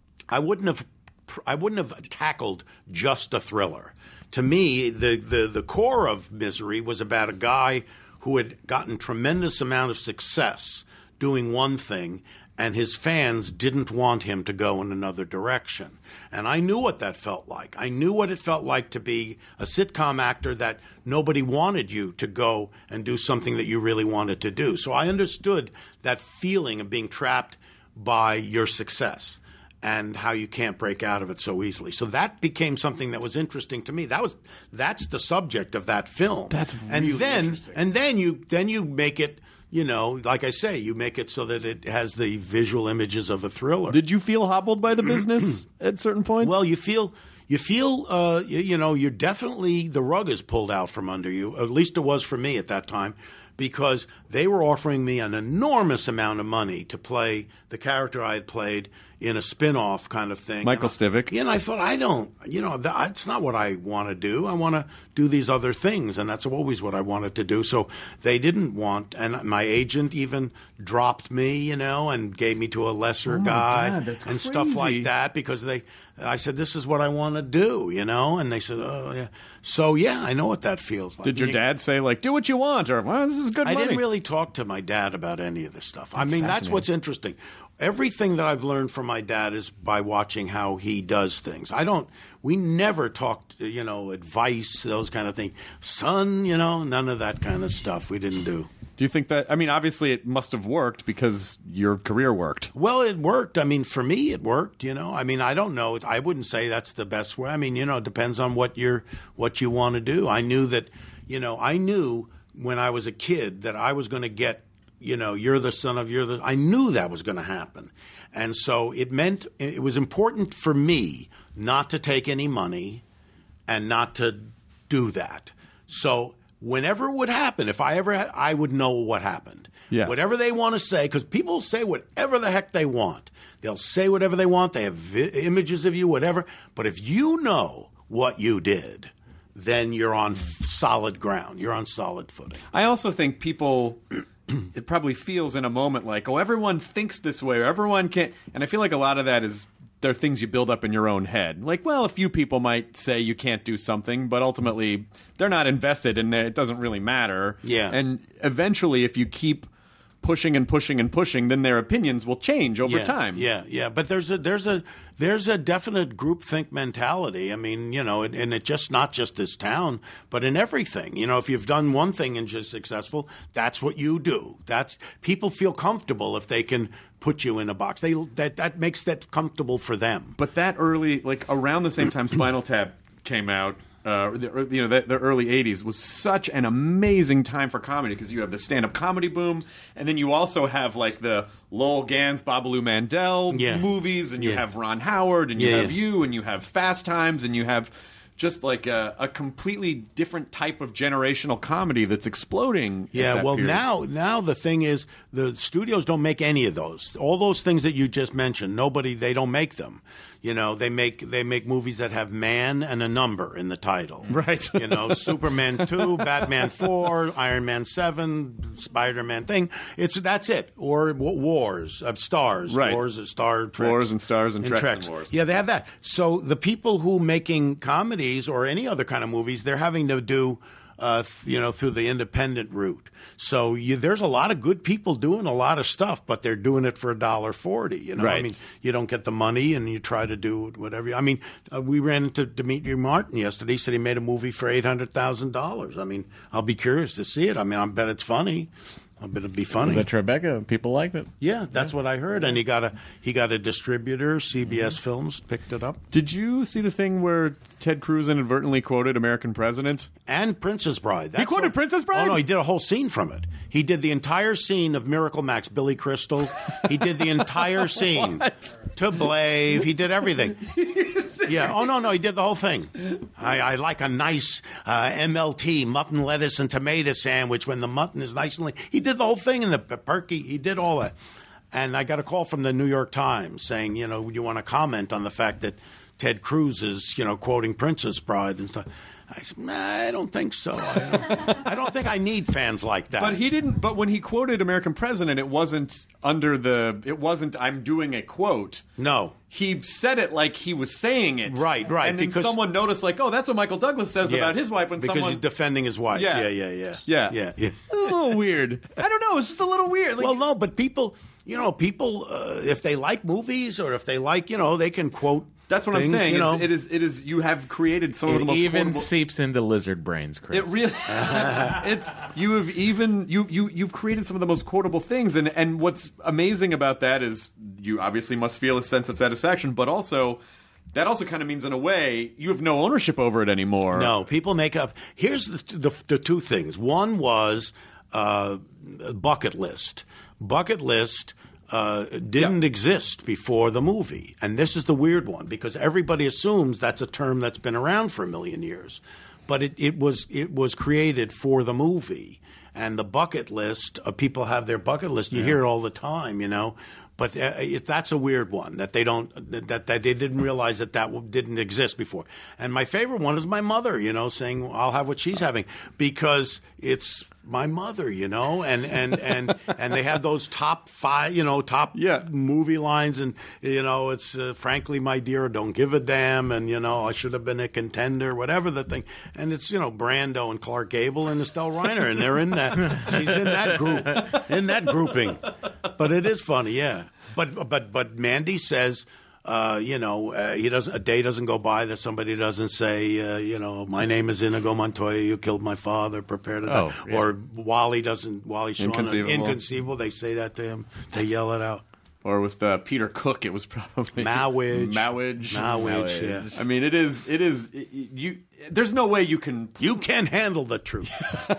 I wouldn't have I wouldn't have tackled just a thriller. To me, the, the, the core of Misery was about a guy who had gotten tremendous amount of success doing one thing, and his fans didn't want him to go in another direction. And I knew what that felt like. I knew what it felt like to be a sitcom actor that nobody wanted you to go and do something that you really wanted to do. So I understood that feeling of being trapped by your success and how you can't break out of it so easily. So that became something that was interesting to me. That was that's the subject of that film. That's and really then interesting. and then you then you make it, you know, like I say, you make it so that it has the visual images of a thriller. Did you feel hobbled by the business at certain points? Well, you feel you feel uh, you, you know, you're definitely the rug is pulled out from under you. At least it was for me at that time, because they were offering me an enormous amount of money to play the character I had played in a spin-off kind of thing. Michael and I, Stivic. Yeah, and I thought, I don't, you know, that's not what I want to do. I want to do these other things, and that's always what I wanted to do. So they didn't want, and my agent even dropped me, you know, and gave me to a lesser Oh my guy God, that's and stuff like crazy. that, because they, I said, this is what I want to do, you know, and they said, oh, yeah. So, yeah, I know what that feels like. Did your You- dad say, like, do what you want, or, well, this is good I money? didn't really talk to my dad about any of this stuff. I That's mean, that's fascinating. what's interesting. Everything that I've learned from my dad is by watching how he does things. I don't – we never talked, you know, advice, those kind of things. Son, you know, none of that kind of stuff we didn't do. Do you think that – I mean, obviously it must have worked because your career worked. Well, it worked. I mean, for me, it worked, you know. I mean, I don't know. I wouldn't say that's the best way. I mean, you know, it depends on what you're what you want to do. I knew that, you know, I knew when I was a kid that I was going to get, you know, you're the son of, you're the, I knew that was going to happen. And so it meant, it was important for me not to take any money and not to do that. So whenever it would happen, if I ever had, I would know what happened. Yeah. Whatever they want to say, because people say whatever the heck they want. They'll say whatever they want. They have vi- images of you, whatever. But if you know what you did, then you're on f- solid ground. You're on solid footing. I also think people – it probably feels in a moment like, oh, everyone thinks this way, or everyone can't. And I feel like a lot of that is there are things you build up in your own head. Like, well, a few people might say you can't do something, but ultimately they're not invested and it doesn't really matter. Yeah. And eventually, if you keep pushing and pushing and pushing, then their opinions will change over yeah, time. Yeah, yeah. But there's a there's a there's a definite groupthink mentality. I mean, you know, and, and it just not just this town, but in everything. You know, if you've done one thing and just successful, that's what you do. That's people feel comfortable if they can put you in a box. They that that makes that comfortable for them. But that early, like around the same time Spinal Tap came out, uh, the, you know, the, the early eighties was such an amazing time for comedy because you have the stand-up comedy boom, and then you also have like the Lowell Gans, Babalu Mandel Yeah. movies, and you Yeah. have Ron Howard, and you Yeah, have yeah. you, and you have Fast Times, and you have just like a, a completely different type of generational comedy that's exploding. at Yeah, that well, period. now now the thing is, the studios don't make any of those. All those things that you just mentioned, nobody they don't make them. You know, they make they make movies that have man and a number in the title. Right. You know, Superman two, Batman four, Iron Man seven, Spider-Man thing. It's that's it. Or w- Wars of Stars. Right. Wars of Star Treks. Wars and Stars and Treks and Wars. Yeah, they have that. So the people who making comedies or any other kind of movies, they're having to do uh, th- you know, through the independent route. So you, there's a lot of good people doing a lot of stuff, but they're doing it for a dollar forty. You know, Right. I mean, you don't get the money, and you try to do whatever. I mean, uh, we ran into Dimitri Martin yesterday. He said he made a movie for eight hundred thousand dollars. I mean, I'll be curious to see it. I mean, I bet it's funny. I bet it'd be funny. Was that Tribeca? People liked it. Yeah, that's what I heard. And he got a he got a distributor. C B S Films picked it up. Did you see the thing where Ted Cruz inadvertently quoted American President? And Princess Bride. That's quoted the- Princess Bride? Oh, no, he did a whole scene from it. He did the entire scene of Miracle Max, Billy Crystal. He did the entire scene. To Blave. He did everything. Yeah. Oh, no, no, he did the whole thing. I, I like a nice uh, M L T, mutton, lettuce, and tomato sandwich when the mutton is nice and lean. He did the whole thing in the perky. He did all that. And I got a call from the New York Times saying, you know, you want to comment on the fact that Ted Cruz is, you know, quoting Princess Bride and stuff. I said, nah, I don't think so. I don't, I don't think I need fans like that. But he didn't. But when he quoted American President, it wasn't under the. It wasn't. I'm doing a quote. No. He said it like he was saying it. Right, right, And then because- someone noticed, like, oh, that's what Michael Douglas says Yeah. about his wife when because someone. he's defending his wife. Yeah. Yeah, yeah, yeah. Yeah. Yeah, yeah. a little weird. I don't know. It's just a little weird. Like, Well, no, but people, you know, people, uh, if they like movies or if they like, you know, they can quote. that's what things, I'm saying. You know. It's, it is. It is. You have created some of It the most even quotable- seeps into lizard brains, Chris. It really, it's you have even you you you've created some of the most quotable things, and and what's amazing about that is you obviously must feel a sense of satisfaction, but also that also kind of means in a way you have no ownership over it anymore. No, people make up. Here's the, the, the two things. One was uh, bucket list. Bucket list uh, didn't Yeah. exist before the movie. And this is the weird one because everybody assumes that's a term that's been around for a million years. But it, it was it was created for the movie. And the bucket list, uh, people have their bucket list. You hear it all the time, you know. But uh, it, that's a weird one that they don't that, that they didn't realize that that w- didn't exist before. And my favorite one is my mother, you know, saying I'll have what she's having because it's my mother, you know, and and and and they have those top five, you know, top Yeah. movie lines, and you know, it's uh, frankly, my dear, don't give a damn, and you know, I should have been a contender, whatever the thing, and it's you know, Brando and Clark Gable and Estelle Reiner, and they're in that, she's in that group, in that grouping, but it is funny, yeah, but but but Mandy says. Uh, you know, uh, he doesn't. A day doesn't go by that somebody doesn't say, uh, you know, my name is Inigo Montoya. You killed my father. Prepare to die. Oh, yeah. Or Wally doesn't. Wally Shawn. Inconceivable. Inconceivable. They say that to him. They yell it out. Or with uh, Peter Cook, it was probably Mowage. Mowage. Mowage, yeah. I mean, it is. It is. It, you. There's no way you can. You can handle the truth.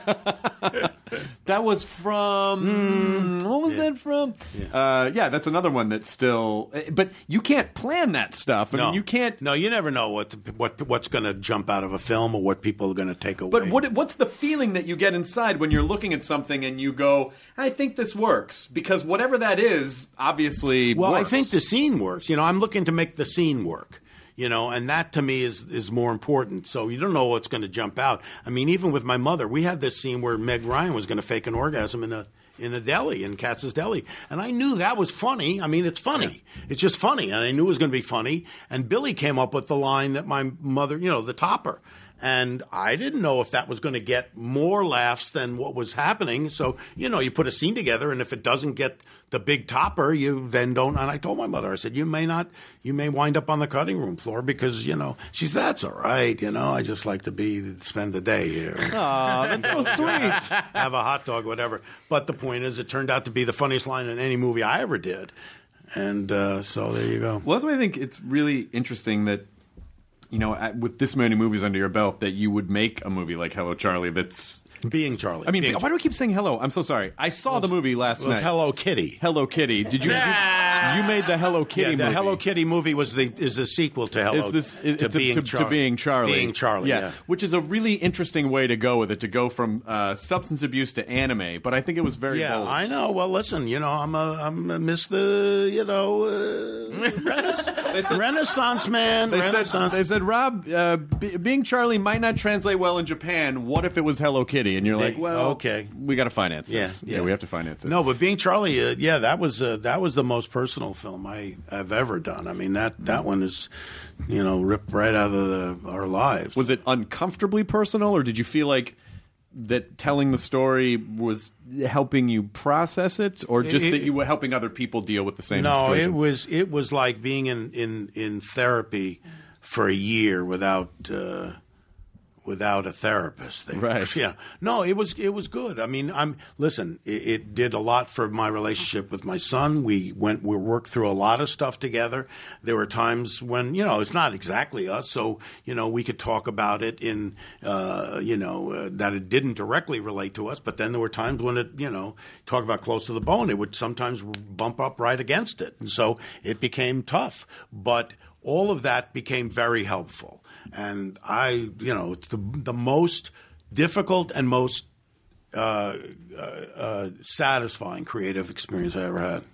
That was from. what was that from? Yeah. Uh, yeah, that's another one that's still. But you can't plan that stuff. I no, mean, you can't. No, you never know what what what's going to jump out of a film or what people are going to take away. But what what's the feeling that you get inside when you're looking at something and you go, I think this works? Because whatever that is, obviously Well, works. I think the scene works. You know, I'm looking to make the scene work. You know, and that to me is is more important. So you don't know what's going to jump out. I mean, even with my mother, we had this scene where Meg Ryan was going to fake an orgasm in a in a deli, in Katz's Deli. And I knew that was funny. I mean, it's funny. It's just funny. And I knew it was going to be funny. And Billy came up with the line that my mother, you know, the topper. And I didn't know if that was going to get more laughs than what was happening. So, you know, you put a scene together, and if it doesn't get the big topper, you then don't. And I told my mother, I said, you may not, you may wind up on the cutting room floor because, you know, she said, that's all right. You know, I just like to be, spend the day here. Aw, that's so sweet. Have a hot dog, whatever. But the point is, it turned out to be the funniest line in any movie I ever did. And uh, so there you go. Well, that's why I think it's really interesting that, you know, at- with this many movies under your belt, that you would make a movie like Hello, Charlie that's... Being Charlie. I mean, Being why do I keep saying hello? I'm so sorry. I saw the movie last It was night. Hello Kitty. Hello Kitty. Did you? you, you made the Hello Kitty Yeah, the movie. Hello Kitty movie was the is the sequel to Hello Is this to, it's a- being to, Charlie. to being Charlie? Being Charlie, yeah. which is a really interesting way to go with it. To go from uh, substance abuse to anime, but I think it was very Yeah, bold. I know. Well, listen, you know, I'm a I'm a miss the you know uh, Renaissance, Renaissance man. They said, Renaissance. they said, Rob, uh, be, being Charlie might not translate well in Japan. What if it was Hello Kitty? And you're They- like, well, okay. we got to finance Yeah, this. yeah. we have to finance this. No, but being Charlie, uh, yeah, that was uh, that was the most personal film I have ever done. I mean, that that one is, you know, ripped right out of the, our lives. Was it uncomfortably personal, or did you feel like that telling the story was helping you process it, or just It- that you were helping other people deal with the same No, situation? it was it was like being in in, in therapy for a year without uh, without a therapist. They- Right. Yeah. No, it was it was good. I mean, I'm listen. It, it did a lot for my relationship with my son. We went we worked through a lot of stuff together. There were times when you know it's not exactly us, so you know we could talk about it in uh, you know uh, that it didn't directly relate to us. But then there were times when it you know talk about close to the bone. It would sometimes bump up right against it, and so it became tough. But all of that became very helpful. And I, you know, it's the the most difficult and most uh, uh, uh, satisfying creative experience I ever had.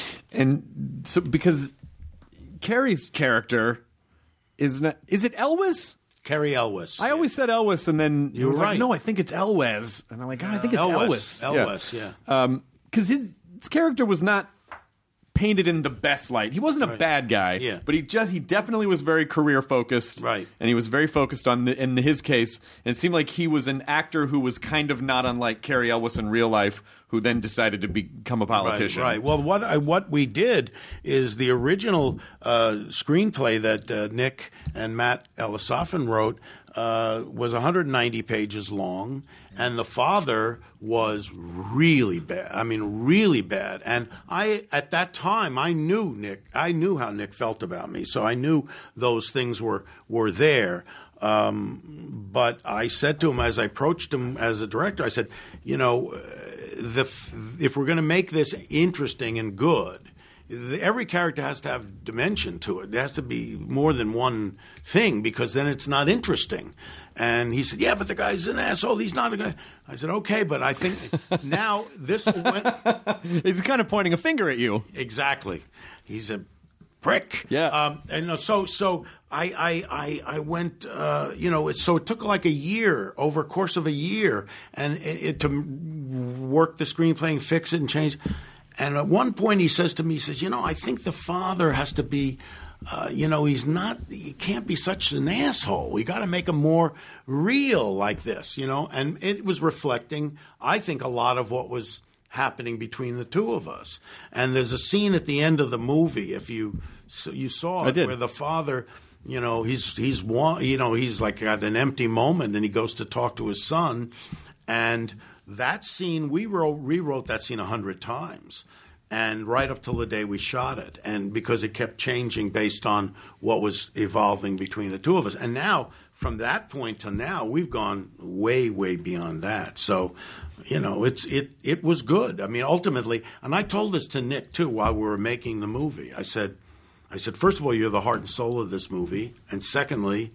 And so, because Carrie's character is not, is it Elwes? Carrie Elwes. I always said Elwes, and then You it was were like, right. no, I think it's Elwes, and I'm like, oh, I think it's Elwes. Elwes. Elwes, yeah. Because his, his character was not painted in the best light. He wasn't a Right. bad guy, Yeah. but he just he definitely was very career focused, Right. And he was very focused on the, in his case. And it seemed like he was an actor who was kind of not unlike Carrie Elwes in real life, who then decided to become a politician. Right, right. Well, what I, what we did is the original uh, screenplay that uh, Nick and Matt Elisafan wrote uh, was one hundred ninety pages long, and the father was really bad. I mean, really bad. And I, at that time, I knew Nick. I knew how Nick felt about me, so I knew those things were were there. Um, but I said to him as I approached him as a director, I said, you know, the if we're going to make this interesting and good, every character has to have dimension to it. There has to be more than one thing, because then it's not interesting. And he said, yeah, but the guy's an asshole. He's not a guy. I said, okay, but I think now this went. He's kind of pointing a finger at you. Exactly. He's a prick. Yeah. Um, and so so I I I, I went. Uh, you know. So it took like a year, over a course of a year, and it, it to work the screenplay and fix it and change. And at one point, he says to me, he says, you know, I think the father has to be. Uh, you know, he's not, he can't be such an asshole. We got to make him more real like this, you know? And it was reflecting, I think, a lot of what was happening between the two of us. And there's a scene at the end of the movie, if you so you saw it, I did. where the father, you know, he's, he's, you know, he's like got an empty moment, and he goes to talk to his son. And that scene, we wrote, rewrote that scene a hundred times. And right up till the day we shot it, and because it kept changing based on what was evolving between the two of us. And now, from that point to now, we've gone way, way beyond that. So, you know, it's it it was good. I mean, ultimately, and I told this to Nick too while we were making the movie. I said, I said, first of all, you're the heart and soul of this movie, and secondly,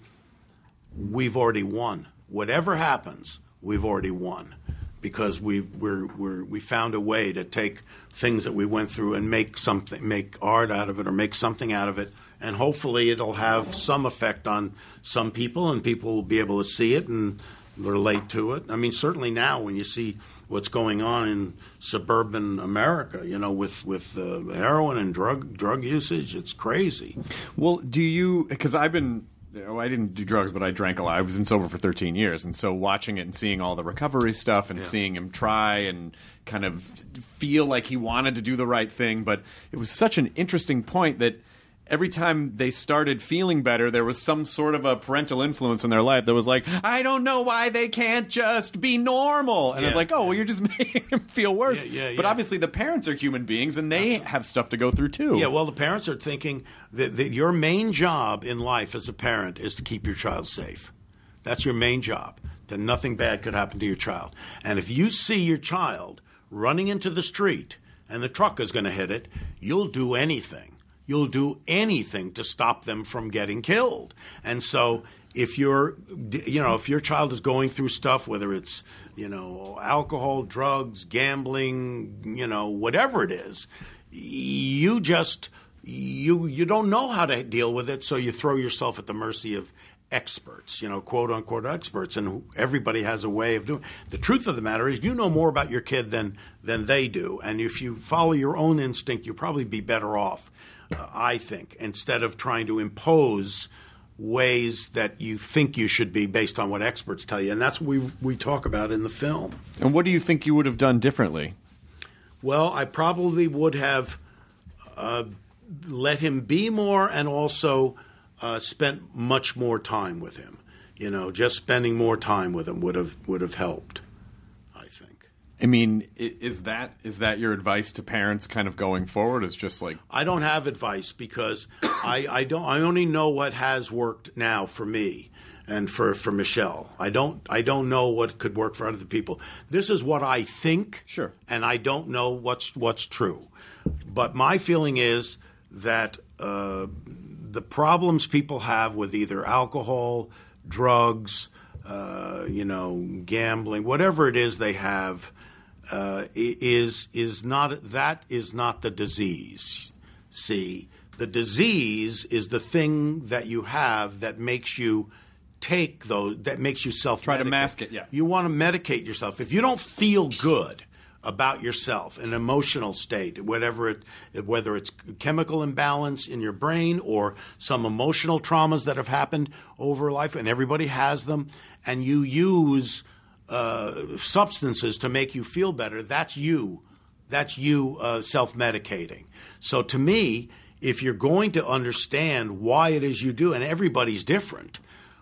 we've already won. Whatever happens, we've already won. Because we we're, we're, we found a way to take things that we went through and make something, make art out of it, or make something out of it, and hopefully it'll have some effect on some people, and people will be able to see it and relate to it. I mean, certainly now when you see what's going on in suburban America, you know, with with uh, heroin and drug drug usage, it's crazy. Well, do you? Because I've been. You know, I didn't do drugs, but I drank a lot. I was in sober for thirteen years. And so watching it and seeing all the recovery stuff and Yeah. seeing him try and kind of feel like he wanted to do the right thing. But it was such an interesting point that every time they started feeling better, there was some sort of a parental influence in their life that was like, I don't know why they can't just be normal. And Yeah. I'm like, oh, well, you're just making him feel worse. Yeah, yeah, But yeah. obviously the parents are human beings, and they have stuff to go through too. Yeah, well, the parents are thinking that, that your main job in life as a parent is to keep your child safe. That's your main job, that nothing bad could happen to your child. And if you see your child running into the street and the truck is going to hit it, you'll do anything. You'll do anything to stop them from getting killed. And so if you're, you know, if your child is going through stuff, whether it's, you know, alcohol, drugs, gambling, you know, whatever it is, you just, you you don't know how to deal with it, so you throw yourself at the mercy of experts, you know, quote unquote experts, and everybody has a way of doing it. The truth of the matter is you know more about your kid than than they do, and if you follow your own instinct, you'll probably be better off, uh, I think, instead of trying to impose ways that you think you should be based on what experts tell you. And that's what we, we talk about in the film. And what do you think you would have done differently? Well, I probably would have uh, let him be more and also uh, spent much more time with him. You know, just spending more time with him would have would have helped, I think. I mean, is that is that your advice to parents kind of going forward? It's just like I don't have advice because I, I don't I only know what has worked now for me and for, for Michelle. I don't I don't know what could work for other people. This is what I think, sure, and I don't know what's what's true. But my feeling is that uh, the problems people have with either alcohol, drugs, uh, you know, gambling, whatever it is they have, uh, is is not that is not the disease. See, the disease is the thing that you have that makes you take those, that makes you self-medicate. Try to mask it, yeah. You want to medicate yourself. If you don't feel good about yourself, an emotional state, whatever it, whether it's chemical imbalance in your brain or some emotional traumas that have happened over life, and everybody has them, and you use uh, substances to make you feel better, that's you. That's you uh, self-medicating. So to me, if you're going to understand why it is you do, and everybody's different,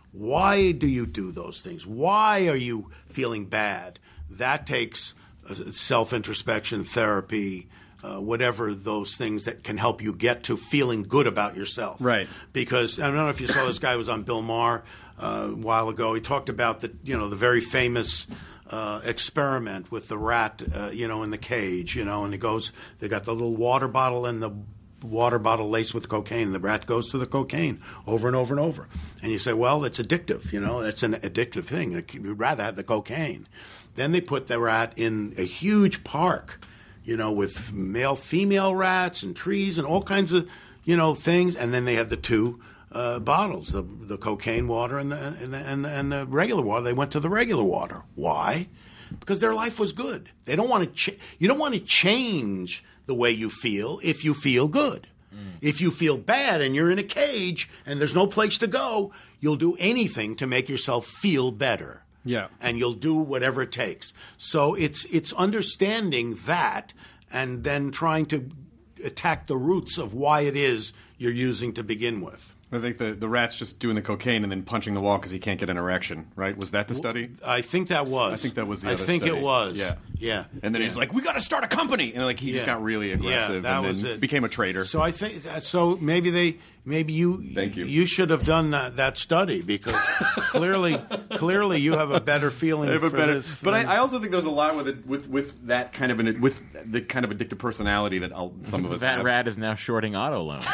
why do you do those things? Why are you feeling bad? That takes self-introspection, therapy, uh, whatever those things that can help you get to feeling good about yourself. Right. Because I don't know if you saw this guy who was on Bill Maher uh, a while ago. He talked about the you know the very famous uh, experiment with the rat, uh, you know, in the cage, you know, and he goes, they got the little water bottle and the water bottle laced with cocaine. The rat goes to the cocaine over and over and over. And you say, well, it's addictive, you know, it's an addictive thing. You'd rather have the cocaine. Then they put the rat in a huge park, you know, with male, female rats and trees and all kinds of, you know, things. And then they had the two uh, bottles, the the cocaine water and the, and, the, and, the, and the regular water. They went to the regular water. Why? Because their life was good. They don't want to. Ch- you don't want to change the way you feel if you feel good. Mm. If you feel bad and you're in a cage and there's no place to go, you'll do anything to make yourself feel better. Yeah. And you'll do whatever it takes. So it's it's understanding that and then trying to attack the roots of why it is you're using to begin with. I think the, the rat's just doing the cocaine and then punching the wall because he can't get an erection, right? Was that the study? I think that was. I think that was the I other think study. it was. Yeah. Yeah. And then yeah. he's like, we got to start a company. And like he yeah. just got really aggressive yeah, that and was then it. became a traitor. So I think so maybe they maybe you Thank you. you should have done that, that study because clearly clearly you have a better feeling I have a for better, this. but I, I also think there's a lot with it with with that kind of an with the kind of addictive personality that I'll, some of us that have. rat is now shorting auto loans.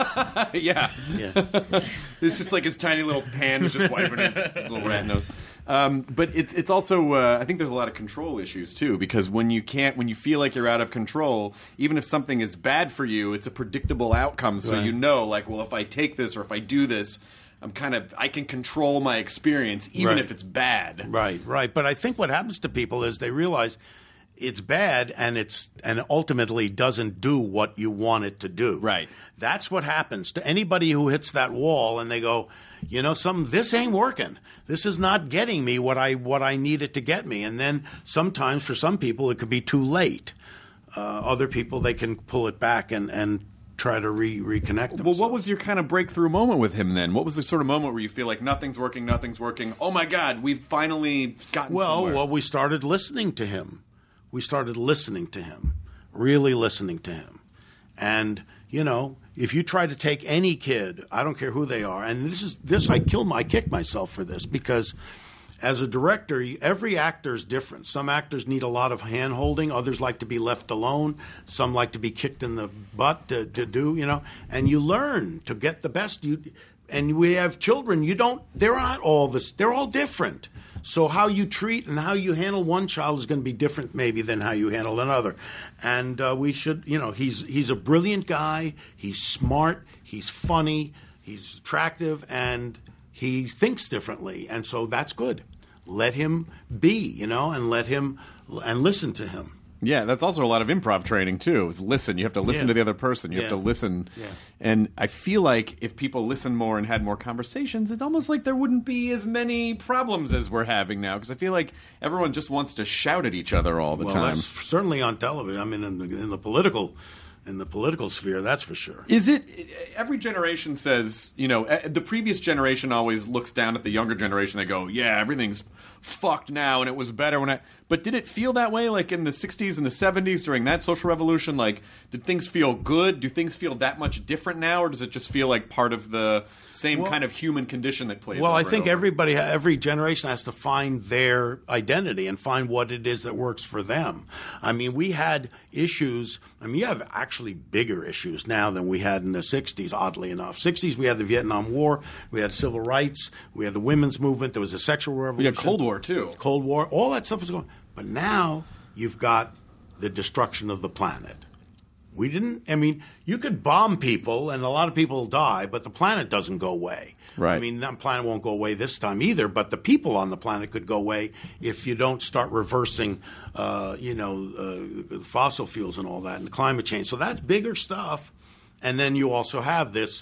yeah. Yeah. It's just like his tiny little pan is just wiping his little rat nose. Um, but it's it's also uh, I think there's a lot of control issues too because when you can't when you feel like you're out of control, even if something is bad for you, it's a predictable outcome. So Right. you know, like, well, if I take this or if I do this, I'm kind of I can control my experience even Right. if it's bad. Right, right. But I think what happens to people is they realize it's bad and it's and ultimately doesn't do what you want it to do. Right. That's what happens to anybody who hits that wall and they go, you know, some this ain't working. This is not getting me what I what I need it to get me. And then sometimes for some people it could be too late. Uh, other people they can pull it back and, and try to re- reconnect themselves. Well, what was your kind of breakthrough moment with him then? What was the sort of moment where you feel like nothing's working, nothing's working? Oh my God, we've finally gotten well, somewhere. well, we started listening to him. We started listening to him, really listening to him. And, you know, if you try to take any kid, I don't care who they are, and this is this I kill my I kick myself for this because as a director, every actor is different. Some actors need a lot of hand-holding. Others like to be left alone. Some like to be kicked in the butt to, to do, you know. And you learn to get the best. You and we have children. You don't. They're not all this. They're all different. So how you treat and how you handle one child is going to be different maybe than how you handle another. And uh, we should, you know, he's he's a brilliant guy. He's smart. He's funny. He's attractive, and he thinks differently. And so that's good. Let him be, you know, and let him and listen to him. Yeah, that's also a lot of improv training, too, is listen. You have to listen Yeah. to the other person. You Yeah. have to listen. Yeah. And I feel like if people listen more and had more conversations, it's almost like there wouldn't be as many problems as we're having now. Because I feel like everyone just wants to shout at each other all the well, time. that's certainly on television. I mean, in the, in the political, in the political sphere, that's for sure. Is it every generation says, you know, eh, the previous generation always looks down at the younger generation. They go, yeah, everything's fucked now and it was better when I. But did it feel that way like in the sixties and the seventies during that social revolution? Like, did things feel good? Do things feel that much different now? Or does it just feel like part of the same Well- kind of human condition that plays Well, over I and think over? everybody, every generation has to find their identity and find what it is that works for them. I mean, we had issues. I mean, you have actually bigger issues now than we had in the sixties, oddly enough. sixties, we had the Vietnam War, we had civil rights, we had the women's movement, there was a sexual revolution. We had Cold War, too. Cold War, all that stuff was going on. But now you've got the destruction of the planet. We didn't, I mean, you could bomb people and a lot of people die, but the planet doesn't go away. Right. I mean, the planet won't go away this time either, but the people on the planet could go away if you don't start reversing, uh, you know, uh, fossil fuels and all that and climate change. So that's bigger stuff. And then you also have this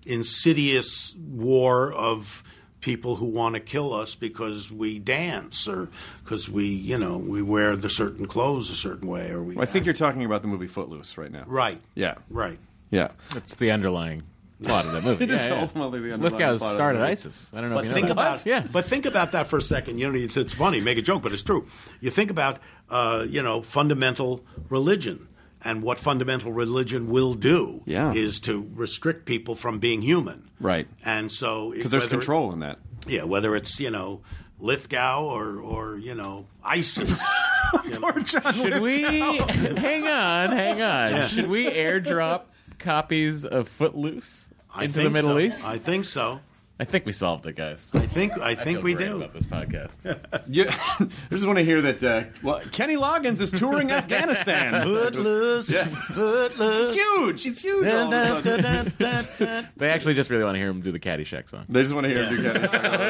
insidious war of people who want to kill us because we dance or because we, you know, we wear the certain clothes a certain way. Or we. I think you're talking about the movie Footloose right now. Right. Yeah. Right. Yeah. It's the underlying plot of that movie. It yeah, is yeah. ultimately the underlying Lithgow plot of the started movie. ISIS. I don't know But if you know think that. about Yeah. But think about that for a second. You know, it's, it's funny, make a joke, but it's true. You think about, uh, you know, fundamental religion. And what fundamental religion will do Yeah. is to restrict people from being human. Right. And so Because there's whether- control in that. Yeah, whether it's, you know, Lithgow or, or you know, ISIS. You know. Should we hang on, hang on? Yeah. Should we airdrop copies of Footloose I into the think Middle so. East? I think so. I think we solved it, guys. I think I I think feel we great do. about this podcast. Yeah, I just want to hear that. Uh, well, Kenny Loggins is touring Afghanistan. Footloose, Yeah. Footloose. It's huge. He's huge. All of a sudden. They actually just really want to hear him do the Caddyshack song. They just want to hear him do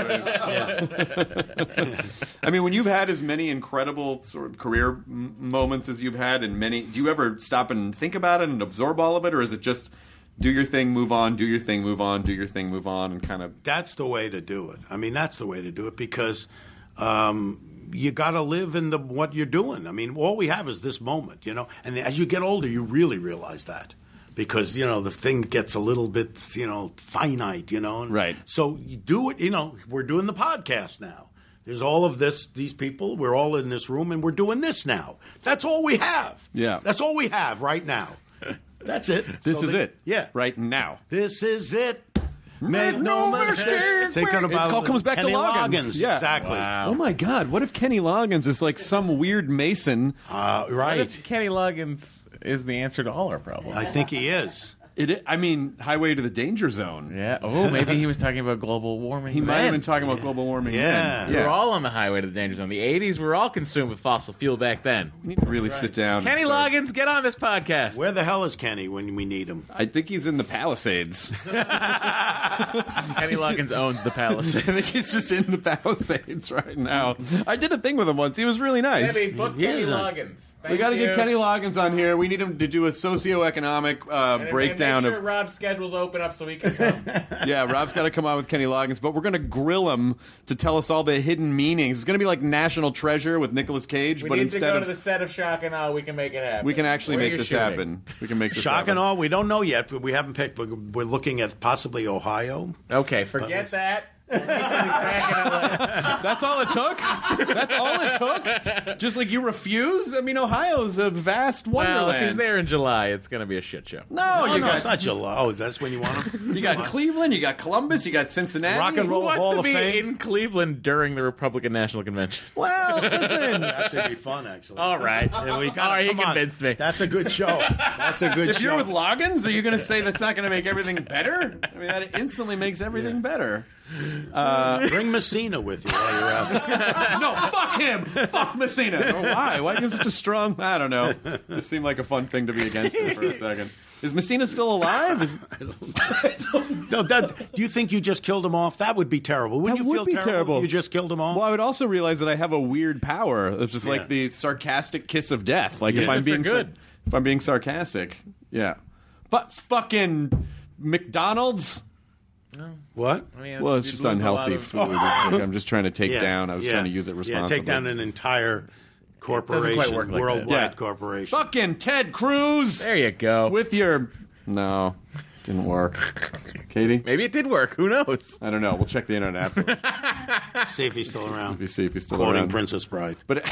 Caddyshack. I mean, when you've had as many incredible sort of career m- moments as you've had, and many, do you ever stop and think about it and absorb all of it, or is it just do your thing, move on, do your thing, move on, do your thing, move on, and kind of? That's the way to do it. I mean, that's the way to do it because um, you got to live in the what you're doing. I mean, all we have is this moment, you know. And as you get older, you really realize that because you know the thing gets a little bit, you know, finite, you know. And Right. So you do it. You know, we're doing the podcast now. There's all of this, these people. We're all in this room, and we're doing this now. That's all we have. Yeah. That's all we have right now. That's it. This So is they- it. Yeah. Right now. This is it. Make no mistake. Take It all comes back to Kenny Loggins. Yeah. Exactly. Wow. Oh my God! What if Kenny Loggins is like some weird Mason? Uh, What right. if Kenny Loggins is the answer to all our problems? I think he is. It. I mean, Highway to the Danger Zone. Yeah. Oh, maybe he was talking about global warming. He might then. have been talking about global warming. Yeah. then. We were all on the highway to the danger zone. The eighties, we were all consumed with fossil fuel back then. We need to really sit down. and Kenny start- Loggins, get on this podcast. Where the hell is Kenny when we need him? I think he's in the Palisades. Kenny Loggins owns the I Palisades. think he's just in the Palisades right now. I did a thing with him once. He was really nice. Debbie, book He Kenny is a- Loggins. We Thank got to you. get Kenny Loggins on here. We need him to do a socioeconomic uh, And breakdown make sure of. Rob's schedule's open up so he can come. Yeah, Rob's got to come on with Kenny Loggins, but we're going to grill him to tell us all the hidden meanings. It's going to be like National Treasure with Nicolas Cage, We but need to instead go of to the set of Shock and Awe. We can make it happen. we can actually Where make you this shooting? happen. We can make this Shock happen. and all. We don't know yet, but we haven't picked. We're, we're looking at possibly Ohio. Okay, forget that. He's back in L A. That's all it took? That's all it took? Just like you refuse? I mean, Ohio's a vast wonderland. Well, if he's there in July, it's going to be a shit show. No, Oh, you no, got it's not July. Oh, that's when you want him. you got Cleveland, you got Columbus, you got Cincinnati. Rock and Who Roll wants Hall to of be Fame. in Cleveland during the Republican National Convention? Well, listen. Actually, be fun. Actually. All right. Yeah, we All gotta, right, he come on. convinced me. That's a good show. That's a good If show. you're with Loggins, are you going to say that's not going to make everything better? I mean, that instantly makes everything Yeah. better. Uh, Bring Messina with you while you're out. no, fuck him. Fuck Messina. Oh, why? Why do you have such a strong? I don't know. Just seemed like a fun thing to be against him for a second. Is Messina still alive? Is... I don't, I don't No, that. Do you think you just killed him off? That would be terrible. Wouldn't That you would feel be terrible, terrible. if you just killed him off? Well, I would also realize that I have a weird power. It's just Yeah. like the sarcastic kiss of death. Like if Yeah. I'm being good. Sar- if I'm being sarcastic, yeah. But fucking McDonald's. What? I mean, Well, it's you'd just lose a lot unhealthy of- food. It's like I'm just trying to take Yeah, down. I was yeah. trying to use it responsibly. Yeah, take down an entire corporation, quite work like that. worldwide Yeah. corporation. Fucking Ted Cruz. There you go. With your no, didn't work. Katie, Maybe it did work. Who knows? I don't know. We'll check the internet afterwards. See if he's still around. If you see if he's still Quoting around. Princess Bride. But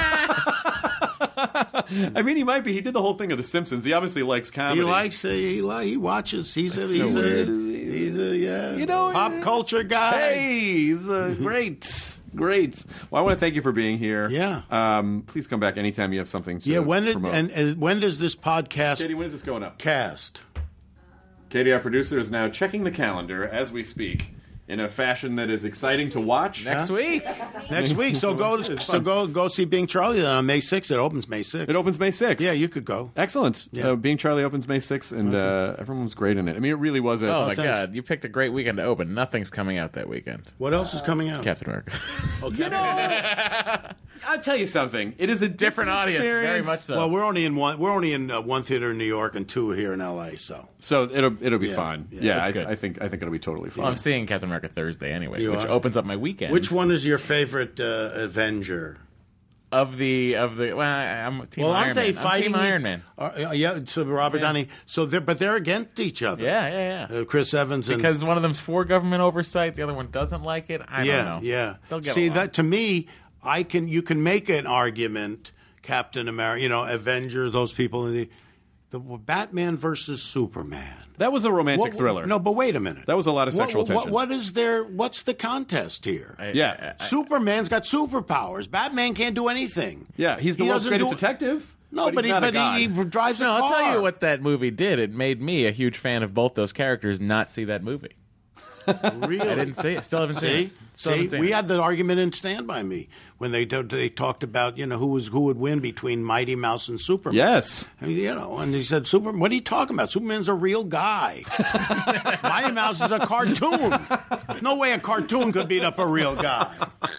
I mean, he might be. He did the whole thing of The Simpsons. He obviously likes comedy. He likes. Uh, he li- He watches. He's a. That's He's so a. weird. He's a. Yeah. You know, pop uh, culture guy. Hey, he's uh, great, great. Well, I want to thank you for being here. Yeah. Um, please come back anytime you have something to Yeah. When did promote. and, and when does this podcast Katie, when is this going up? cast? Katie, our producer, is now checking the calendar as we speak in a fashion that is exciting to watch. Next week. Next week. So go. It's So fun. go. Go see Being Charlie then on May sixth. It opens May sixth. It opens May sixth. Yeah, you could go. Excellent. Yeah. Uh, Being Charlie opens May sixth, and uh, everyone was great in it. I mean, it really was a. Oh, my thanks. God. You picked a great weekend to open. Nothing's coming out that weekend. What else is coming out? Captain America. You know, I'll tell you something. It is a different, Different audience. Very experience. much so. Well, we're only in one. We're only in uh, one theater in New York and two here in L A. So So it'll it'll be Yeah. fun. Yeah, Yeah, that's I, good. I think I think it'll be totally fun. Well, I'm seeing Captain America Thursday anyway, You which are? opens up my weekend. which one is your favorite uh, Avenger? of the of the? Well, I- I'm Team well, Iron aren't they Man. fighting? I'm Team Iron Man. Uh, uh, yeah, so Robert Yeah. Downey. So they're but they're against each other. Yeah, yeah, yeah. Uh, Chris Evans and Because one of them's for government oversight, the other one doesn't like it. I yeah, don't know. yeah. They'll get See along. that to me, I can you can make an argument. Captain America, you know, Avengers, those people. The, the Batman versus Superman. that was a romantic What- thriller. No, but wait a minute. That was a lot of sexual what, what- tension. What is there? What's the contest here? I- Yeah. I- I- Superman's got superpowers. Batman can't do anything. Yeah, he's the He world's doesn't greatest do- detective. No, but, but, he's he, not a but god. he, he drives a no, car. I'll tell you what that movie did. It made me a huge fan of both those characters. Not see that movie. Really? I didn't see it. Still haven't seen See, it. Still see, haven't seen we it. had the argument in Stand By Me when they t- they talked about you know who was who would win between Mighty Mouse and Superman. Yes. And, you know, and he said, "Superman, what are you talking about? Superman's a real guy. Mighty Mouse is a cartoon. There's no way a cartoon could beat up a real guy,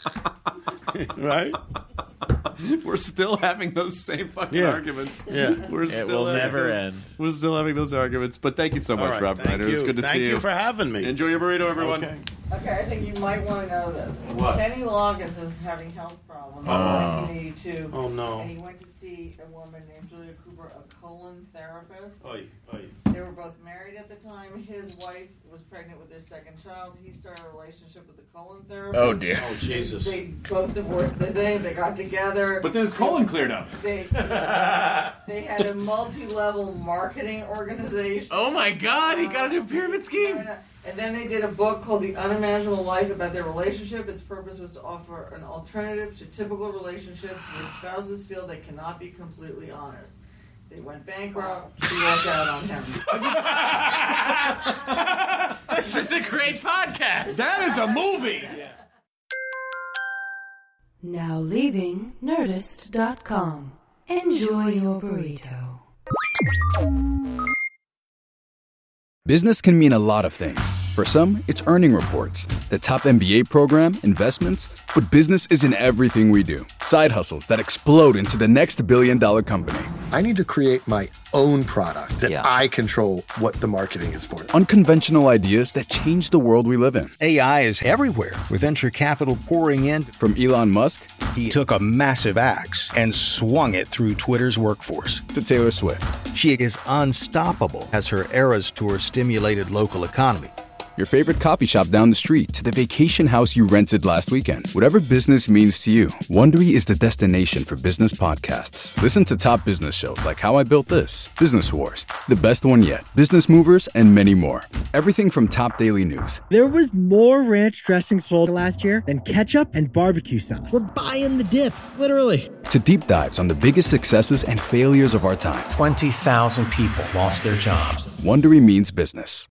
right?" We're still having those same fucking Yeah. arguments. Yeah. We're It still will having never those- end. We're still having those arguments. But thank you so All much, right, Rob thank Schneider. It was you. good to Thank see you. you for having me. Enjoy your burrito, everyone. Okay. Okay, I think you might want to know this. What? Kenny Loggins is having health problems in Oh. nineteen eighty-two. Oh, no. And he went to see a woman named Julia Cooper, a colon therapist. Oy, oy. They were both married at the time. His wife was pregnant with their second child. He started a relationship with the colon therapist. Oh dear. Oh Jesus! They both divorced the day. They got together. But then his colon cleared up. They, they had a multi-level marketing organization. Oh my God! He got a new pyramid scheme. And then they did a book called The Unimaginable Life about their relationship. Its purpose was to offer an alternative to typical relationships where spouses feel they cannot be completely honest. They went bankrupt. She walked out on him. This is a great podcast. That is a movie. Now leaving Nerdist dot com. Enjoy your burrito. Business can mean a lot of things. For some, it's earning reports, the top M B A program, investments, but business isn't everything we do. Side hustles that explode into the next billion dollar company. I need to create my own product that Yeah. I control what the marketing is for. Unconventional ideas that change the world we live in. A I is everywhere, with venture capital pouring in. From Elon Musk, he took a massive axe and swung it through Twitter's workforce. To Taylor Swift. She is unstoppable as her Eras Tour stimulated local economy. Your favorite coffee shop down the street to the vacation house you rented last weekend. Whatever business means to you, Wondery is the destination for business podcasts. Listen to top business shows like How I Built This, Business Wars, The Best One Yet, Business Movers, and many more. Everything from top daily news. There was more ranch dressing sold last year than ketchup and barbecue sauce. We're buying the dip, literally. To deep dives on the biggest successes and failures of our time. twenty thousand people lost their jobs. Wondery means business.